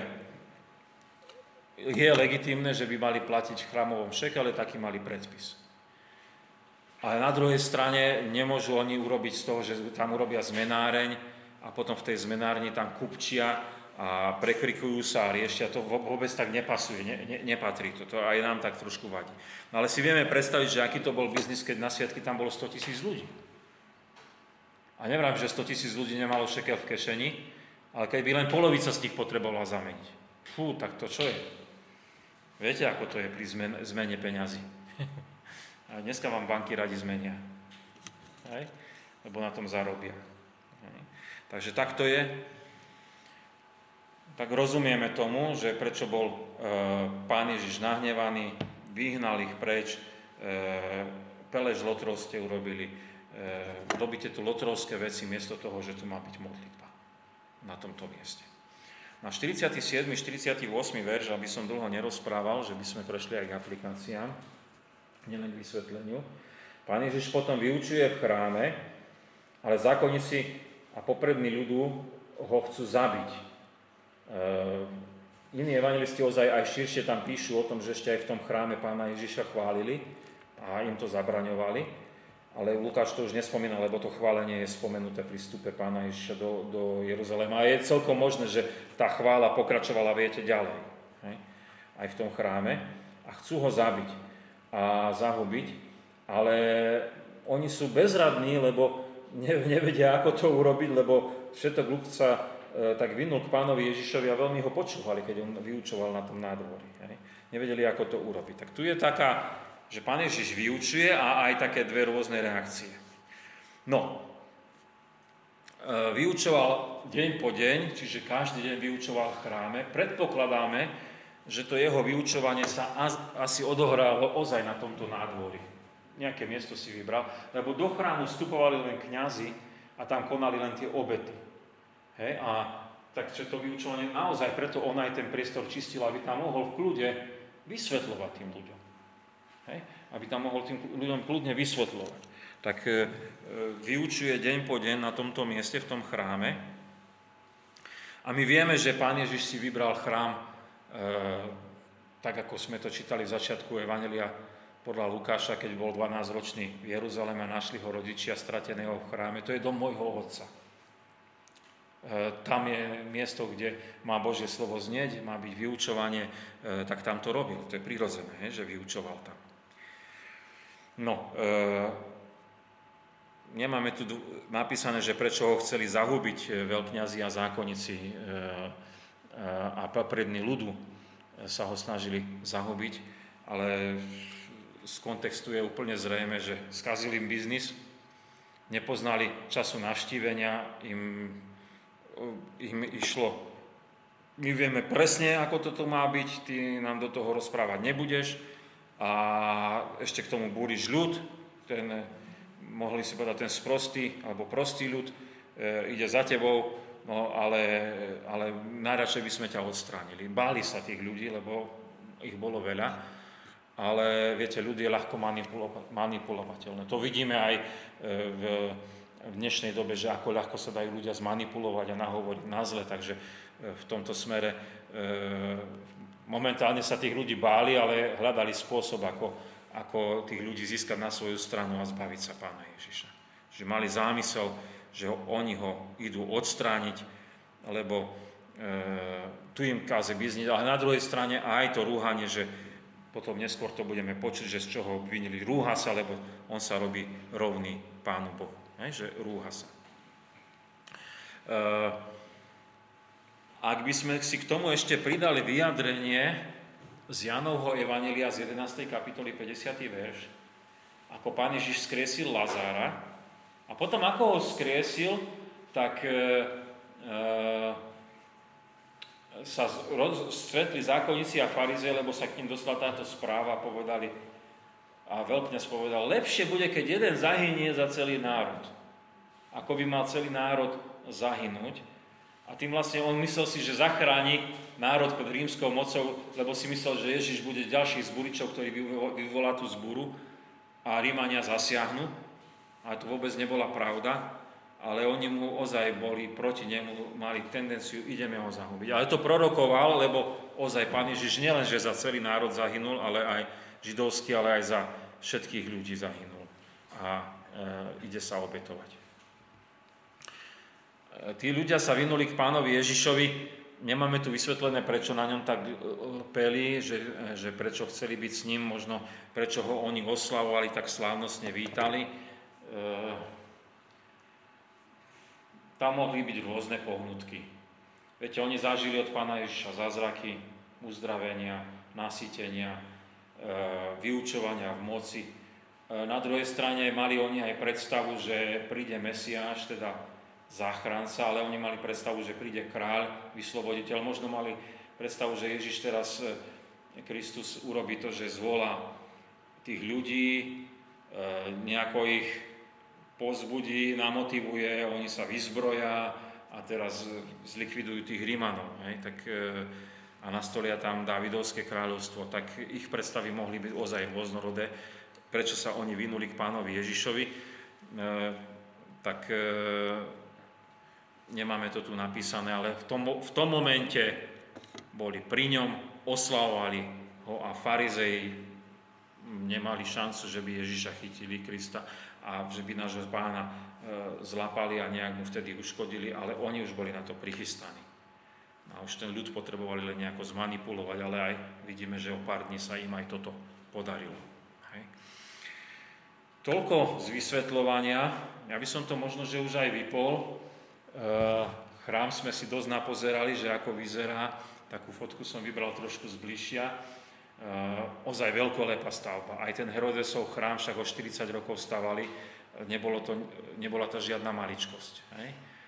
Speaker 3: je legitímne, že by mali platiť v chrámovom šekele, taký mali predpis. Ale na druhej strane nemôžu oni urobiť z toho, že tam urobia zmenáreň a potom v tej zmenárni tam kupčia a prekrikujú sa a riešia, to vôbec tak nepasuje, nepatrí to aj nám tak trošku vadí. No ale si vieme predstaviť, že aký to bol biznis, keď na sviatky tam bolo 100 000 ľudí. A nevrám, že 100 000 ľudí nemalo šekel v kešeni, ale keď by len polovica z nich potrebovala zameniť. Fú, tak to čo je? Viete, ako to je pri zmene peňazí? A dneska vám banky radi zmenia. Hej? Lebo na tom zarobia. Hej? Takže tak to je. Tak rozumieme tomu, že prečo bol Pán Ježiš nahnevaný, vyhnal ich preč, pelež lotrov ste urobili, robíte tu lotrovské veci miesto toho, že tu má byť modlitba na tomto mieste. Na 47. 48. verš, aby som dlho nerozprával, že by sme prešli aj k aplikáciám, nielen k vysvetleniu. Pán Ježiš potom vyučuje v chráme, ale zákonníci a poprední ľudu ho chcú zabiť. Iní evangelisti ozaj aj širšie tam píšu o tom, že ešte aj v tom chráme Pána Ježiša chválili a im to zabraňovali, ale Lukáš to už nespomína, lebo to chválenie je spomenuté pri vstupe Pána Ježiša do Jeruzalema a je celkom možné, že tá chvála pokračovala, viete, ďalej, hej? Aj v tom chráme a chcú ho zabiť a zahubiť. ale oni sú bezradní, lebo nevedia, ako to urobiť, lebo všetok ľud sa tak vinul k pánovi Ježišovi a veľmi ho počúvali, keď on vyučoval na tom nádvorí. Hej. Nevedeli, ako to urobiť. Tak tu je taká, že pán Ježiš vyučuje a aj také dve rôzne reakcie. No, vyučoval deň po deň, čiže každý deň vyučoval v chráme. Predpokladáme, že to jeho vyučovanie sa asi odohralo ozaj na tomto nádvorí. Nejaké miesto si vybral, lebo do chrámu vstupovali len kňazi a tam konali len tie obety. Hej? A takže to vyučovanie naozaj, preto on aj ten priestor čistil, aby tam mohol v kľude vysvetľovať tým ľuďom. Hej? Aby tam mohol tým ľuďom kľudne vysvetľovať. Tak vyučuje deň po deň na tomto mieste, v tom chráme. A my vieme, že pán Ježiš si vybral chrám, tak ako sme to čítali v začiatku Evanjelia podľa Lukáša, keď bol 12-ročný v Jeruzaleme a našli ho rodičia strateného v chráme. To je dom môjho otca. Tam je miesto, kde má Božie slovo znieť, má byť vyučovanie, tak tam to robil. To je prirodzené, že vyučoval tam. No, nemáme tu napísané, že prečo ho chceli zahubiť veľkňazi a zákonníci a poprední ľudu sa ho snažili zahubiť, ale z kontextu je úplne zrejme, že skazili im biznis, nepoznali času navštívenia, im išlo, my vieme presne, ako toto má byť, ty nám do toho rozprávať nebudeš a ešte k tomu búriš ľud, mohli si povedať ten sprostý alebo prostý ľud, ide za tebou, no ale najradšej by sme ťa odstránili. Báli sa tých ľudí, lebo ich bolo veľa, ale viete, ľud je ľahko manipulovateľné. To vidíme aj v dnešnej dobe, že ako ľahko sa dajú ľudia zmanipulovať a nahovoriť na zle, takže v tomto smere momentálne sa tých ľudí báli, ale hľadali spôsob, ako tých ľudí získať na svoju stranu a zbaviť sa pána Ježiša. Že mali zámysel, že oni ho idú odstrániť, lebo tu im káže bizniť, ale na druhej strane aj to rúhanie, že potom neskôr to budeme počuť, že z čoho obvinili, rúha sa, lebo on sa robí rovný Pánu Bohu. Že rúha sa. Ak by sme si k tomu ešte pridali vyjadrenie z Jánovho Evanjelia z 11. kapitoly 50. verš, ako Pán Ježiš skriesil Lazára a potom ako ho skriesil, tak sa stretli zákonníci a farizei, lebo sa k ním dostala táto správa a povedali, a veľkňaz povedal, lepšie bude, keď jeden zahynie za celý národ, ako by mal celý národ zahynúť. A tým vlastne on myslel si, že zachráni národ pred rímskou mocou, lebo si myslel, že Ježiš bude ďalší z buričov, ktorý vyvolá tú zburu a Rímania zasiahnu. A to vôbec nebola pravda, ale oni mu ozaj boli proti nemu, mali tendenciu, ideme ho zahubiť. Ale to prorokoval, lebo ozaj Pán Ježiš nielen, že za celý národ zahynul, ale aj židovský, ale aj za všetkých ľudí zahynul. A ide sa obetovať. Tí ľudia sa vinuli k Pánovi Ježišovi. Nemáme tu vysvetlené, prečo na ňom tak peli, že prečo chceli byť s ním, možno prečo ho oni oslavovali, tak slávnostne vítali. Tam mohli byť rôzne pohnutky. Viete, oni zažili od Pána Ježiša zázraky, uzdravenia, nasýtenia, vyučovania v moci. Na druhej strane mali oni aj predstavu, že príde Mesiáš, teda záchranca, ale oni mali predstavu, že príde kráľ, vysloboditeľ. Možno mali predstavu, že Ježiš teraz, Kristus, urobí to, že zvolá tých ľudí, nejako ich pozbudí, namotivuje, oni sa vyzbroja a teraz zlikvidujú tých Rímanov. A nastolia tam Dávidovské kráľovstvo, tak ich predstavy mohli byť ozaj rôznorodé. Prečo sa oni vinuli k Pánovi Ježišovi, tak nemáme to tu napísané, ale v tom momente boli pri ňom, oslavovali ho a farizei nemali šancu, že by Ježiša chytili, Krista, a že by nášho Pána zlapali a nejak mu vtedy uškodili, ale oni už boli na to prichystaní. A už ten ľud potrebovali len nejako zmanipulovať, ale aj vidíme, že o pár dní sa im aj toto podarilo. Hej. Toľko z vysvetľovania. Ja by som to možno, že už aj vypol. Chrám sme si dosť napozerali, že ako vyzerá. Takú fotku som vybral trošku zbližšia. Ozaj veľkolepá stavba. Aj ten Herodesov chrám však o 40 rokov stavali. Nebola to žiadna maličkosť. Hej?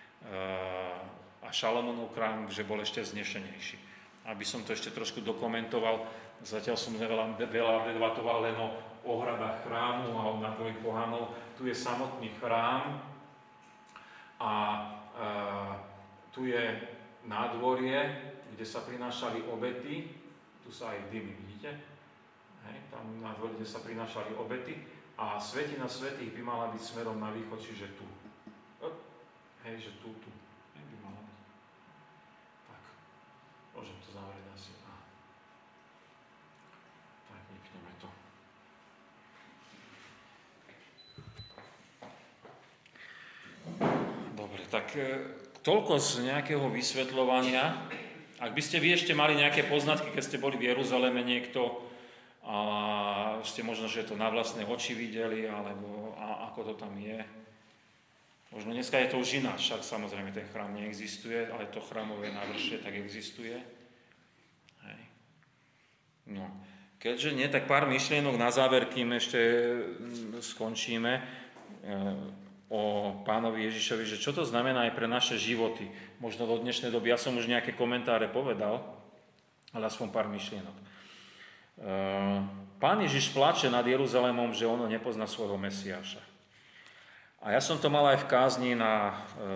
Speaker 3: A Šalamonov chrám, že bol ešte vznešenejší. Aby som to ešte trošku dokumentoval, zatiaľ som veľa debatoval len o ohradách chrámu a o náboji pohanov. Tu je samotný chrám a tu je nádvorie, kde sa prinášali obety. Tu sa aj dymy, vidíte? Hej, tam nádvorie, kde sa prinášali obety. A svetina svätých by mala byť smerom na východ, čiže tu. Hej, že tu. Hej, by mala byť. Tak, môžem to zavrieť asi. Tak, vypneme to. Dobre, tak toľko z nejakého vysvetľovania. Ak by ste vy ešte mali nejaké poznatky, keď ste boli v Jeruzaleme niekto, a ste možno, že to na vlastné oči videli, alebo ako to tam je. Možno dneska je to už ináč, však samozrejme ten chrám neexistuje, ale to chrámové návršie tak existuje. Hej. No. Keďže nie, tak pár myšlienok na záver, kým ešte skončíme o Pánovi Ježišovi, že čo to znamená aj pre naše životy. Možno do dnešnej doby, ja som už nejaké komentáre povedal, ale aspoň pár myšlienok. Pán Ježiš plače nad Jeruzalémom, že ono nepozná svojho Mesiáša. A ja som to mal aj v kázni na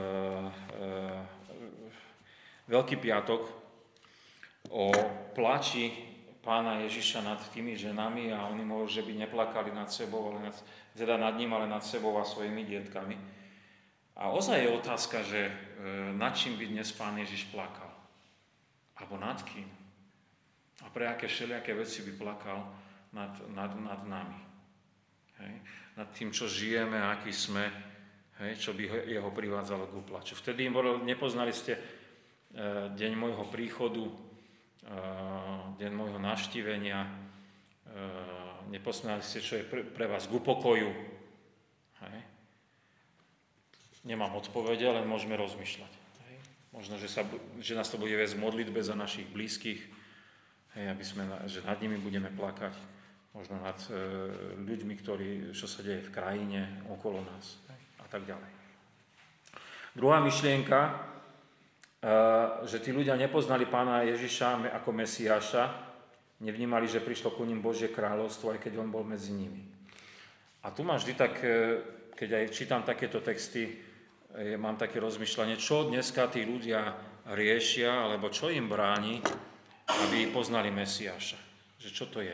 Speaker 3: Veľký piatok o plači Pána Ježiša nad tými ženami a oni môžu, že by neplakali nad sebou, ale nad ním, ale nad sebou a svojimi dietkami. A ozaj je otázka, že nad čím by dnes Pán Ježiš plakal? Alebo nad kým? A pre aké všelijaké veci by plakal nad nami. Hej? Nad tým, čo žijeme, aký sme, hej? Čo by jeho privádzalo k plaču. Vtedy nepoznali ste deň môjho príchodu, deň môjho navštívenia, nepoznali ste, čo je pre vás k upokoju. Hej? Nemám odpovede, len môžeme rozmýšľať. Hej? Možno, že nás to bude viesť v modlitbe za našich blízkych, hej, že nad nimi budeme plakať, možno nad ľuďmi, čo sa deje v krajine, okolo nás, hej, a tak ďalej. Druhá myšlienka, že tí ľudia nepoznali Pána Ježiša ako Mesiáša, nevnímali, že prišlo ku ním Božie kráľovstvo, aj keď on bol medzi nimi. A tu ma vždy tak, keď aj čítam takéto texty, mám také rozmýšľanie, čo dneska tí ľudia riešia, alebo čo im bráni, aby poznali Mesiáša. Že čo to je.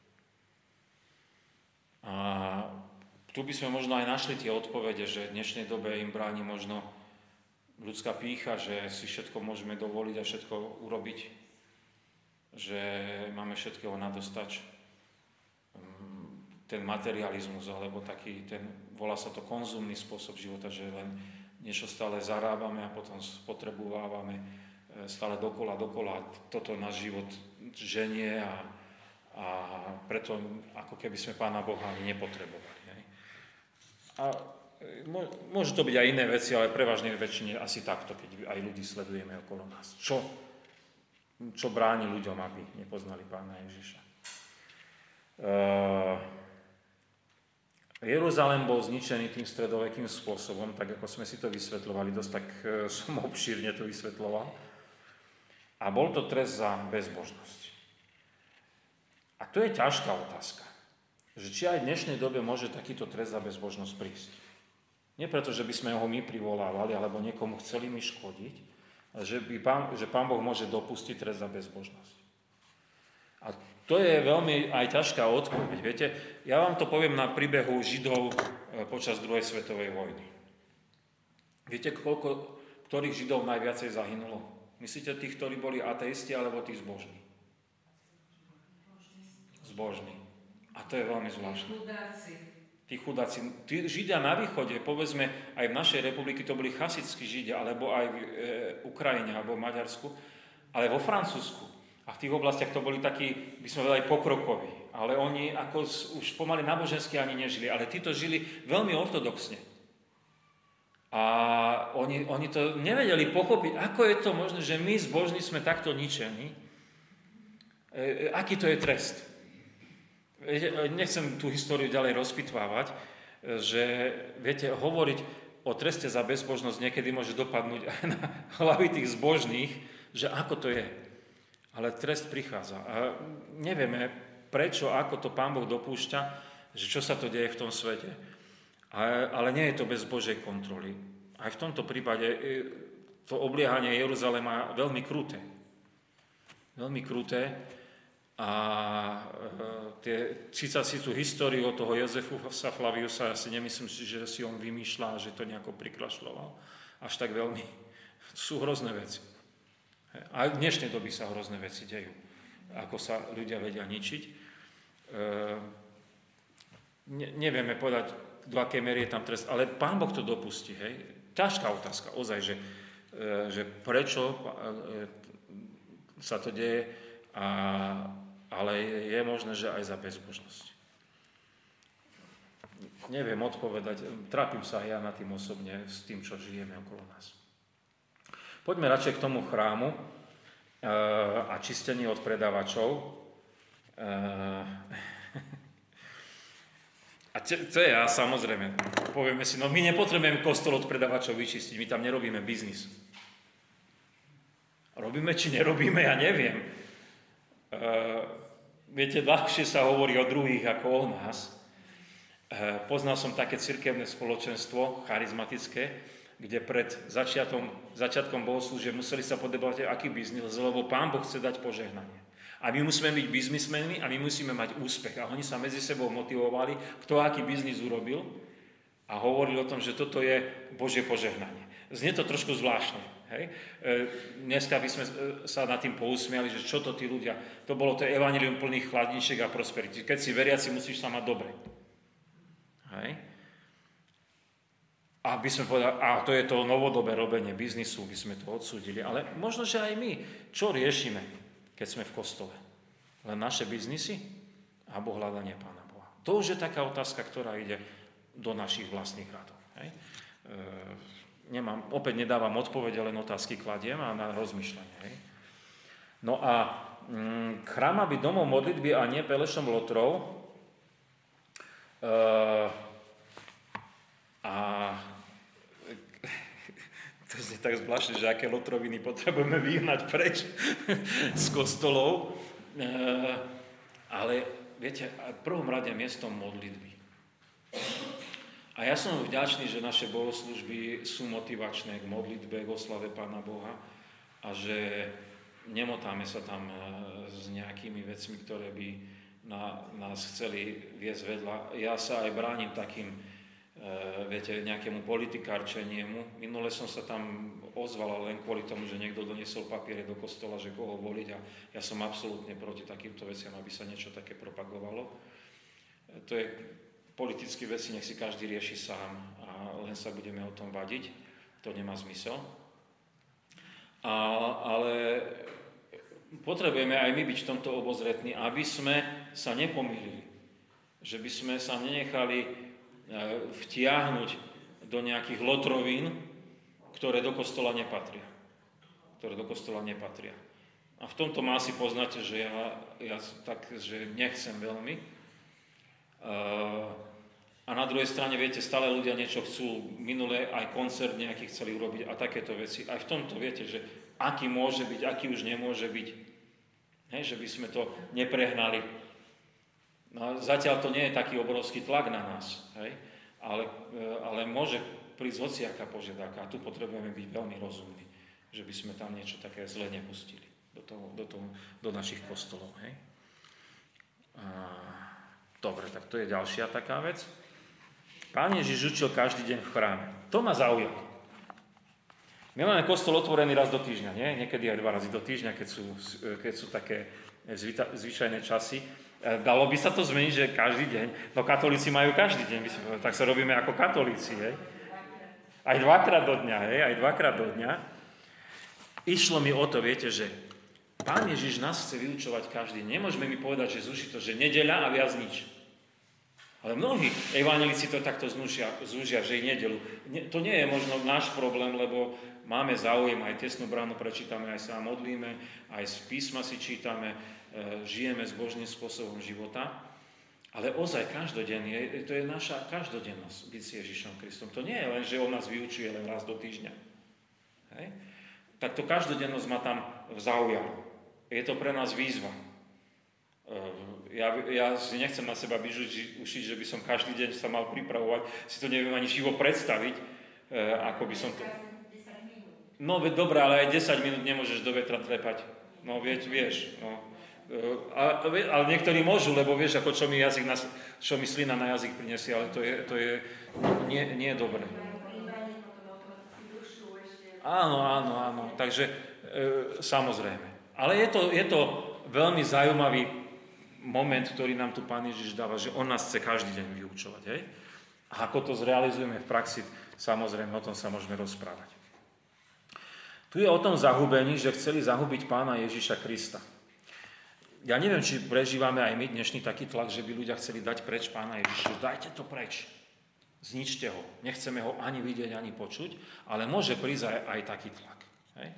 Speaker 3: A tu by sme možno aj našli tie odpovede, že v dnešnej dobe im bráni možno ľudská pýcha, že si všetko môžeme dovoliť a všetko urobiť. Že máme všetkého nadostač. Ten materializmus, alebo taký, volá sa to konzumný spôsob života, že len niečo stále zarábame a potom spotrebovávame stále dokola. Toto náš život ženie a preto ako keby sme Pána Boha ani nepotrebovali. Hej. A môže to byť aj iné veci, ale prevažne väčšine asi takto, keď aj ľudí sledujeme okolo nás. Čo bráni ľuďom, aby nepoznali Pána Ježiša? Jeruzalém bol zničený tým stredovekým spôsobom, tak ako sme si to vysvetľovali, dosť tak som obšírne to vysvetľoval. A bol to trest za bezbožnosť. A to je ťažká otázka. Že či aj v dnešnej dobe môže takýto trest za bezbožnosť prísť. Nie preto, že by sme ho my privolávali, alebo niekomu chceli mi škodiť, ale že Pán Boh môže dopustiť trest za bezbožnosť. A to je veľmi aj ťažká odpoveď. Viete, ja vám to poviem na príbehu Židov počas druhej svetovej vojny. Viete, ktorých Židov najviacej zahynulo? Myslíte tých, ktorí boli ateisti, alebo tých zbožní? Zbožní. A to je veľmi zvláštne. Tí chudáci. Tí Židia na východe, povedzme, aj v našej republike to boli chasickí Židia, alebo aj v Ukrajine, alebo v Maďarsku, ale vo Francúzsku A v tých oblastiach to boli takí, by sme povedali, pokrokoví. Ale oni ako už pomaly nábožensky ani nežili, ale títo žili veľmi ortodoxne. A oni to nevedeli pochopiť, ako je to možné, že my zbožní sme takto ničení. Aký to je trest? Nechcem tú históriu ďalej rozpitvávať, že viete, hovoriť o treste za bezbožnosť niekedy môže dopadnúť aj na hlavy tých zbožných, že ako to je. Ale trest prichádza. A nevieme, prečo, ako to Pán Boh dopúšťa, že čo sa to deje v tom svete. Ale nie je to bez Božej kontroly. Aj v tomto prípade to obliehanie Jeruzalema je veľmi kruté. Veľmi kruté. A čítať si tú históriu od toho Jozefa Flaviusa, ja si nemyslím, že si on vymýšľa, že to nejako prikrašľoval. Až tak veľmi. Sú hrozné veci. A v dnešnej doby sa hrozné veci dejú. Ako sa ľudia vedia ničiť. Nevieme povedať, do akej miery je tam trest, ale Pán Boh to dopustí. Hej? Ťažká otázka, ozaj, že prečo sa to deje, ale je možné, že aj za bezbožnosť. Neviem odpovedať, trápim sa aj ja na tým osobne s tým, čo žijeme okolo nás. Poďme radšej k tomu chrámu a čistení od predávačov. A to je samozrejme. Povieme si, no my nepotrebujeme kostol od predávačov vyčistiť, my tam nerobíme biznis. Robíme či nerobíme, ja neviem. Viete, ľahšie sa hovorí o druhých ako o nás. Poznal som také cirkevné spoločenstvo, charizmatické, kde pred začiatkom bohoslúžieb museli sa podebatovať, aký biznis, lebo Pán Boh chce dať požehnanie. A my musíme byť biznismenmi a my musíme mať úspech. A oni sa medzi sebou motivovali, kto aký biznis urobil a hovorili o tom, že toto je Božie požehnanie. Znie to trošku zvláštne. Hej? Dneska by sme sa nad tým pousmiali, že čo to tí ľudia, to bolo to evanjelium plných chladničiek a prosperity. Keď si veriaci, musíš sa mať dobre. Hej? A by sme povedali, to je to novodobé robenie biznisu, by sme to odsúdili. Ale možno, že aj my, čo riešime, keď sme v kostole? Len naše biznisy? Alebo hľadanie Pána Boha? To už je taká otázka, ktorá ide do našich vlastných radov. Hej? Opäť nedávam odpovede, len otázky kladiem a na rozmýšľanie. Hej? No a chrám má byť domom modlitby a nie pelešom lotrov. To je tak zvláštne, že aké lotroviny potrebujeme vyhnať preč z kostolov. Ale viete, v prvom rade miestom modlitby. A ja som vďačný, že naše bohoslúžby sú motivačné k modlitbe, k oslave Pána Boha a že nemotáme sa tam s nejakými vecmi, ktoré by nás chceli viesť vedľa. Ja sa aj bránim takým nejakému politikárčeniemu. Minule som sa tam ozval len kvôli tomu, že niekto doniesol papiere do kostola, že koho voliť a ja som absolútne proti takýmto veciam, aby sa niečo také propagovalo. To je politické veci, nech si každý rieši sám a len sa budeme o tom vadiť. To nemá zmysel. Ale potrebujeme aj my byť v tomto obozretní, aby sme sa nepomýlili. Že by sme sa nenechali vtiahnuť do nejakých lotrovín, ktoré do kostola nepatria. A v tomto ma asi poznáte, že ja že nechcem veľmi. A na druhej strane, viete, stále ľudia niečo chcú. Minulé aj koncert nejaký chceli urobiť a takéto veci. Aj v tomto viete, že aký môže byť, aký už nemôže byť. Že by sme to neprehnali. No, zatiaľ to nie je taký obrovský tlak na nás, hej? Ale môže prísť hociaká požiadavka a tu potrebujeme byť veľmi rozumní, že by sme tam niečo také zle nepustili do našich kostolov. Hej? Dobre, tak to je ďalšia taká vec. Pán Ježiš učil každý deň v chráme. To ma zaujalo. My máme kostol otvorený raz do týždňa, nie? Niekedy aj 2 razy do týždňa, keď sú také zvyčajné časy. Dalo by sa to zmeniť, že každý deň, no katolíci majú každý deň, tak sa robíme ako katolíci, hej. Aj 2-krát do dňa, hej, aj 2-krát do dňa. Išlo mi o to, viete, že Pán Ježiš nás chce vyučovať každý. Nemôžeme mi povedať, že zúži to, že nedeľa a viac nič. Ale mnohí evanjelici to takto zúžia, že je nedeľu. To nie je možno náš problém, lebo máme záujem, aj tesnú bránu prečítame, aj sa modlíme, aj z písma si čítame, žijeme zbožným spôsobom života. Ale ozaj každodenne, to je naša každodennosť byť s Ježišom Kristom. To nie je len, že on nás vyučuje len raz do týždňa. Hej? Tak to každodennosť ma tam zaujalo. Je to pre nás výzva. Ja si nechcem na seba ušiť, že by som každý deň sa mal pripravovať. Si to neviem ani živo predstaviť, ako by som to... No veď dobré, ale aj 10 minút nemôžeš do vetra trepať. No vieš. No. Ale niektorí môžu, lebo vieš, ako čo mi slina na jazyk prinesie, ale to je nie je dobré. Áno. Takže samozrejme. Ale je to veľmi zaujímavý moment, ktorý nám tu Pán Ježiš dáva, že on nás chce každý deň vyučovať. Hej? A ako to zrealizujeme v praxi, samozrejme, o tom sa môžeme rozprávať. Tu je o tom zahubení, že chceli zahubiť Pána Ježiša Krista. Ja neviem, či prežívame aj my dnešný taký tlak, že by ľudia chceli dať preč Pána Ježiša. Dajte to preč. Zničte ho. Nechceme ho ani vidieť, ani počuť, ale môže prísť aj taký tlak. Hej?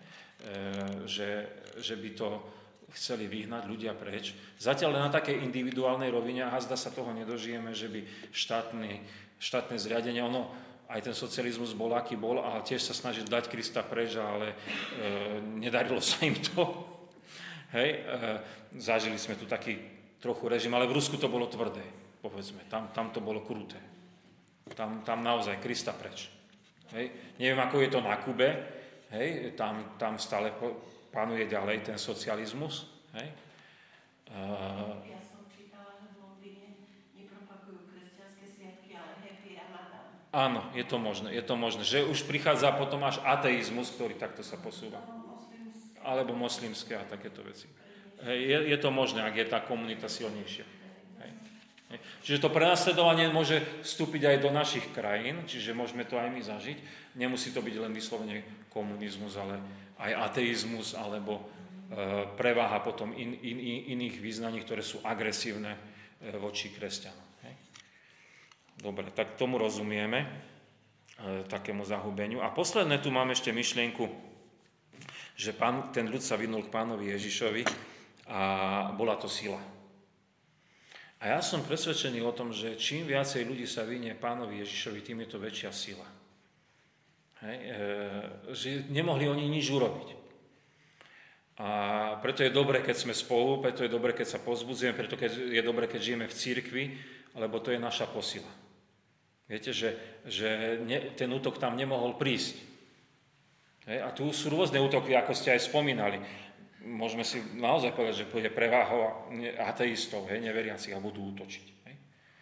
Speaker 3: Že by to chceli vyhnať ľudia preč. Zatiaľ len na takej individuálnej rovine, a zda sa toho nedožijeme, že by štátne zriadenie, aj ten socializmus bol, aký bol, a tiež sa snaží dať Krista preč, ale nedarilo sa im to. Hej, zažili sme tu taký trochu režim, ale v Rusku to bolo tvrdé, povedzme. Tam to bolo kruté. Tam naozaj Krista preč. Hej. Neviem, ako je to na Kube. Hej, tam stále panuje ďalej ten socializmus. Hej.
Speaker 4: Ja som čítala, že v Londýne nepropagujú kresťanské sviatky, ale happy Ramadán.
Speaker 3: Áno, je to možné. Že už prichádza potom až ateizmus, ktorý takto sa posúva. Alebo moslimské a takéto veci. Hej, je to možné, ak je tá komunita silnejšia. Hej. Čiže to prenasledovanie môže vstúpiť aj do našich krajín, čiže môžeme to aj my zažiť. Nemusí to byť len vyslovene komunizmus, ale aj ateizmus, alebo preváha potom iných význaní, ktoré sú agresívne voči kresťanom. Hej. Dobre, tak tomu rozumieme, takému zahubeniu. A posledné tu máme ešte myšlienku, že ten ľud sa vynul k Pánovi Ježišovi a bola to sila. A ja som presvedčený o tom, že čím viacej ľudí sa vynie Pánovi Ježišovi, tým je to väčšia sila. Hej, že nemohli oni nič urobiť. A preto je dobre, keď sme spolu, preto je dobre, keď sa povzbudzujeme, preto je dobre, keď žijeme v cirkvi, lebo to je naša posila. Viete, že ten útok tam nemohol prísť. Hej, a tu sú rôzne útoky, ako ste aj spomínali. Môžeme si naozaj povedať, že bude preváha ateistov, neveriacich, a budú útočiť. Hej.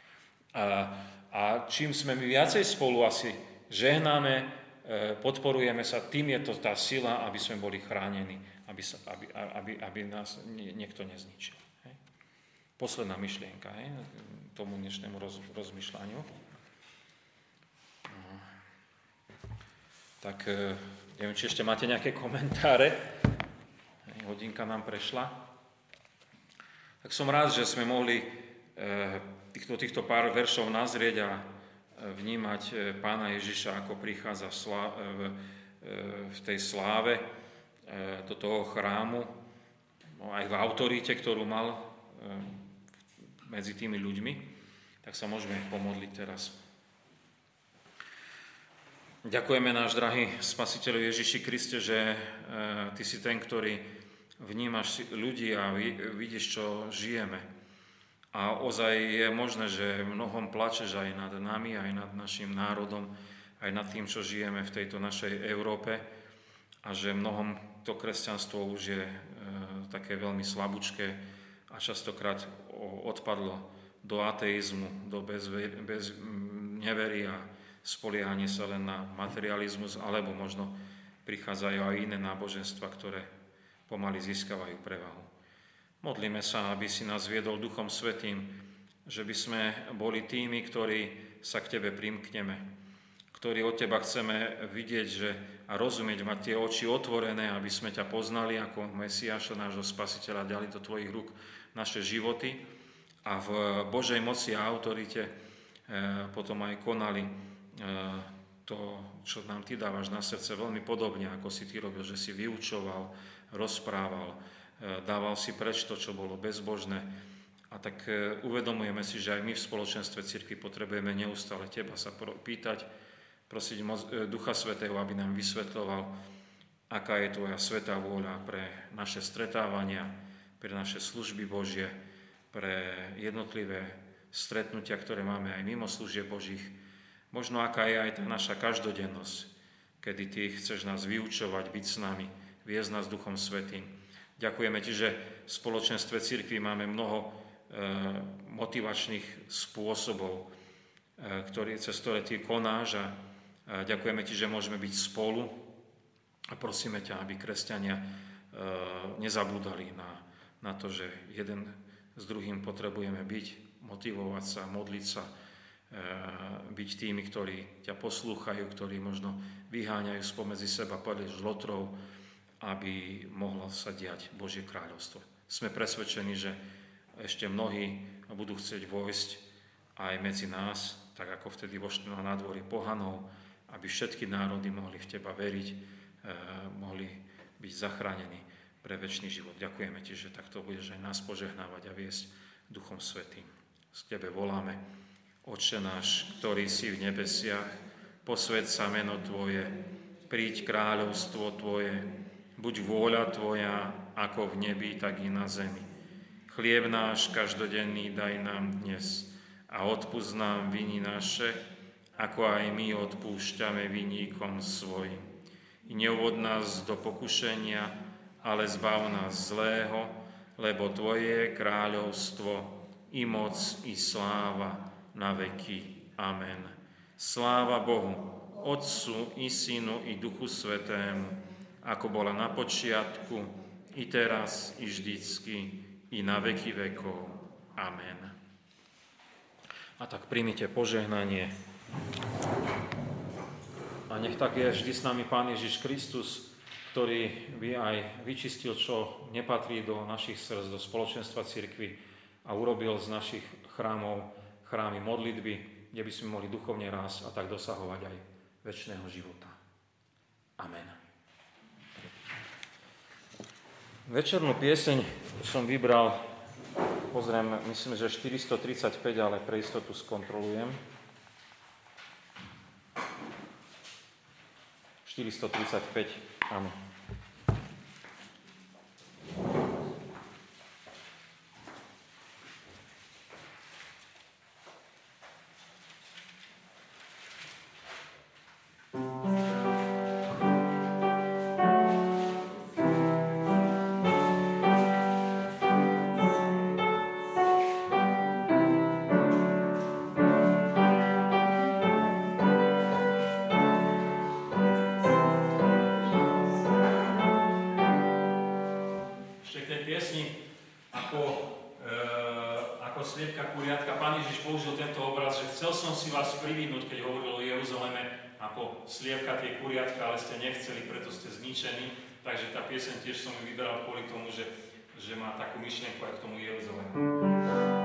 Speaker 3: A čím sme my viacej spolu asi žehnáme, podporujeme sa, tým je to tá sila, aby sme boli chránení, aby nás niekto nezničil. Hej. Posledná myšlienka, tomu dnešnému rozmýšľaniu. Tak neviem, či ešte máte nejaké komentáre. Hodinka nám prešla. Tak som rád, že sme mohli týchto pár veršov nazrieť a vnímať Pána Ježiša, ako prichádza v tej sláve do toho chrámu, aj v autorite, ktorú mal medzi tými ľuďmi. Tak sa môžeme pomodliť teraz. Ďakujeme, náš drahý Spasiteľ Ježiši Kriste, že Ty si ten, ktorý vnímaš ľudí a vidíš, čo žijeme. A ozaj je možné, že mnohom plačeš aj nad nami, aj nad našim národom, aj nad tým, čo žijeme v tejto našej Európe, a že mnohom to kresťanstvo už je také veľmi slabúčké a častokrát odpadlo do ateizmu, do bez nevery a spoliehanie sa len na materializmus, alebo možno prichádzajú aj iné náboženstva, ktoré pomaly získavajú prevahu. Modlíme sa, aby si nás viedol Duchom Svätým, že by sme boli tými, ktorí sa k Tebe primkneme, ktorí od Teba chceme vidieť a rozumieť, mať tie oči otvorené, aby sme ťa poznali ako Mesiáša, nášho Spasiteľa, dali do Tvojich rúk naše životy a v Božej moci a autorite potom aj konali to, čo nám Ty dávaš na srdce, veľmi podobne, ako si Ty robil, že si vyučoval, rozprával, dával si preč to, čo bolo bezbožné. A tak uvedomujeme si, že aj my v spoločenstve cirkvi potrebujeme neustále Teba sa pýtať, prosiť Ducha Svätého, aby nám vysvetľoval, aká je Tvoja svätá vôľa pre naše stretávania, pre naše služby Božie, pre jednotlivé stretnutia, ktoré máme aj mimo služieb Božích. Možno aká je aj tá naša každodennosť, kedy Ty chceš nás vyučovať, byť s nami, viesť nás Duchom Svätým. Ďakujeme Ti, že v spoločenstve cirkvi máme mnoho motivačných spôsobov, cez ktoré Ty konáš, a ďakujeme Ti, že môžeme byť spolu a prosíme ťa, aby kresťania nezabúdali na to, že jeden s druhým potrebujeme byť, motivovať sa, modliť sa, byť tými, ktorí ťa poslúchajú, ktorí možno vyháňajú spomedzi seba podľa žlotrov, aby mohlo sa diať Božie kráľovstvo. Sme presvedčení, že ešte mnohí budú chcieť vojsť aj medzi nás, tak ako vtedy vošli na nádvorie pohanov, aby všetky národy mohli v Teba veriť, mohli byť zachránení pre večný život. Ďakujeme Ti, že takto budeš aj nás požehnávať a viesť Duchom Svätým. Z Tebe voláme, Otče náš, ktorý si v nebesiach, posväť sa meno Tvoje, príď kráľovstvo Tvoje, buď vôľa Tvoja, ako v nebi, tak i na zemi. Chlieb náš každodenný daj nám dnes a odpusť nám viny naše, ako aj my odpúšťame viníkom svojim. I neuvod nás do pokušenia, ale zbav nás zlého, lebo Tvoje je kráľovstvo, i moc, i sláva na veky. Amen. Sláva Bohu, Otcu, i Synu, i Duchu Svätému, ako bola na počiatku, i teraz, i vždycky, i na veky vekov. Amen. A tak príjmite požehnanie. A nech tak je vždy s nami Pán Ježiš Kristus, ktorý by aj vyčistil, čo nepatrí do našich srdc, do spoločenstva cirkvi a urobil z našich chrámov chrámy modlitby, kde by sme mohli duchovne rásť a tak dosahovať aj večného života. Amen. Večernú pieseň som vybral, pozriem, myslím, že 435, ale pre istotu skontrolujem. 435, áno.
Speaker 1: Sliepka tie kuriatka, ale ste nechceli, preto ste zničení. Takže tá pieseň tiež som ju vybral kvôli tomu, že má takú myšlienku aj k tomu Jeruzalému.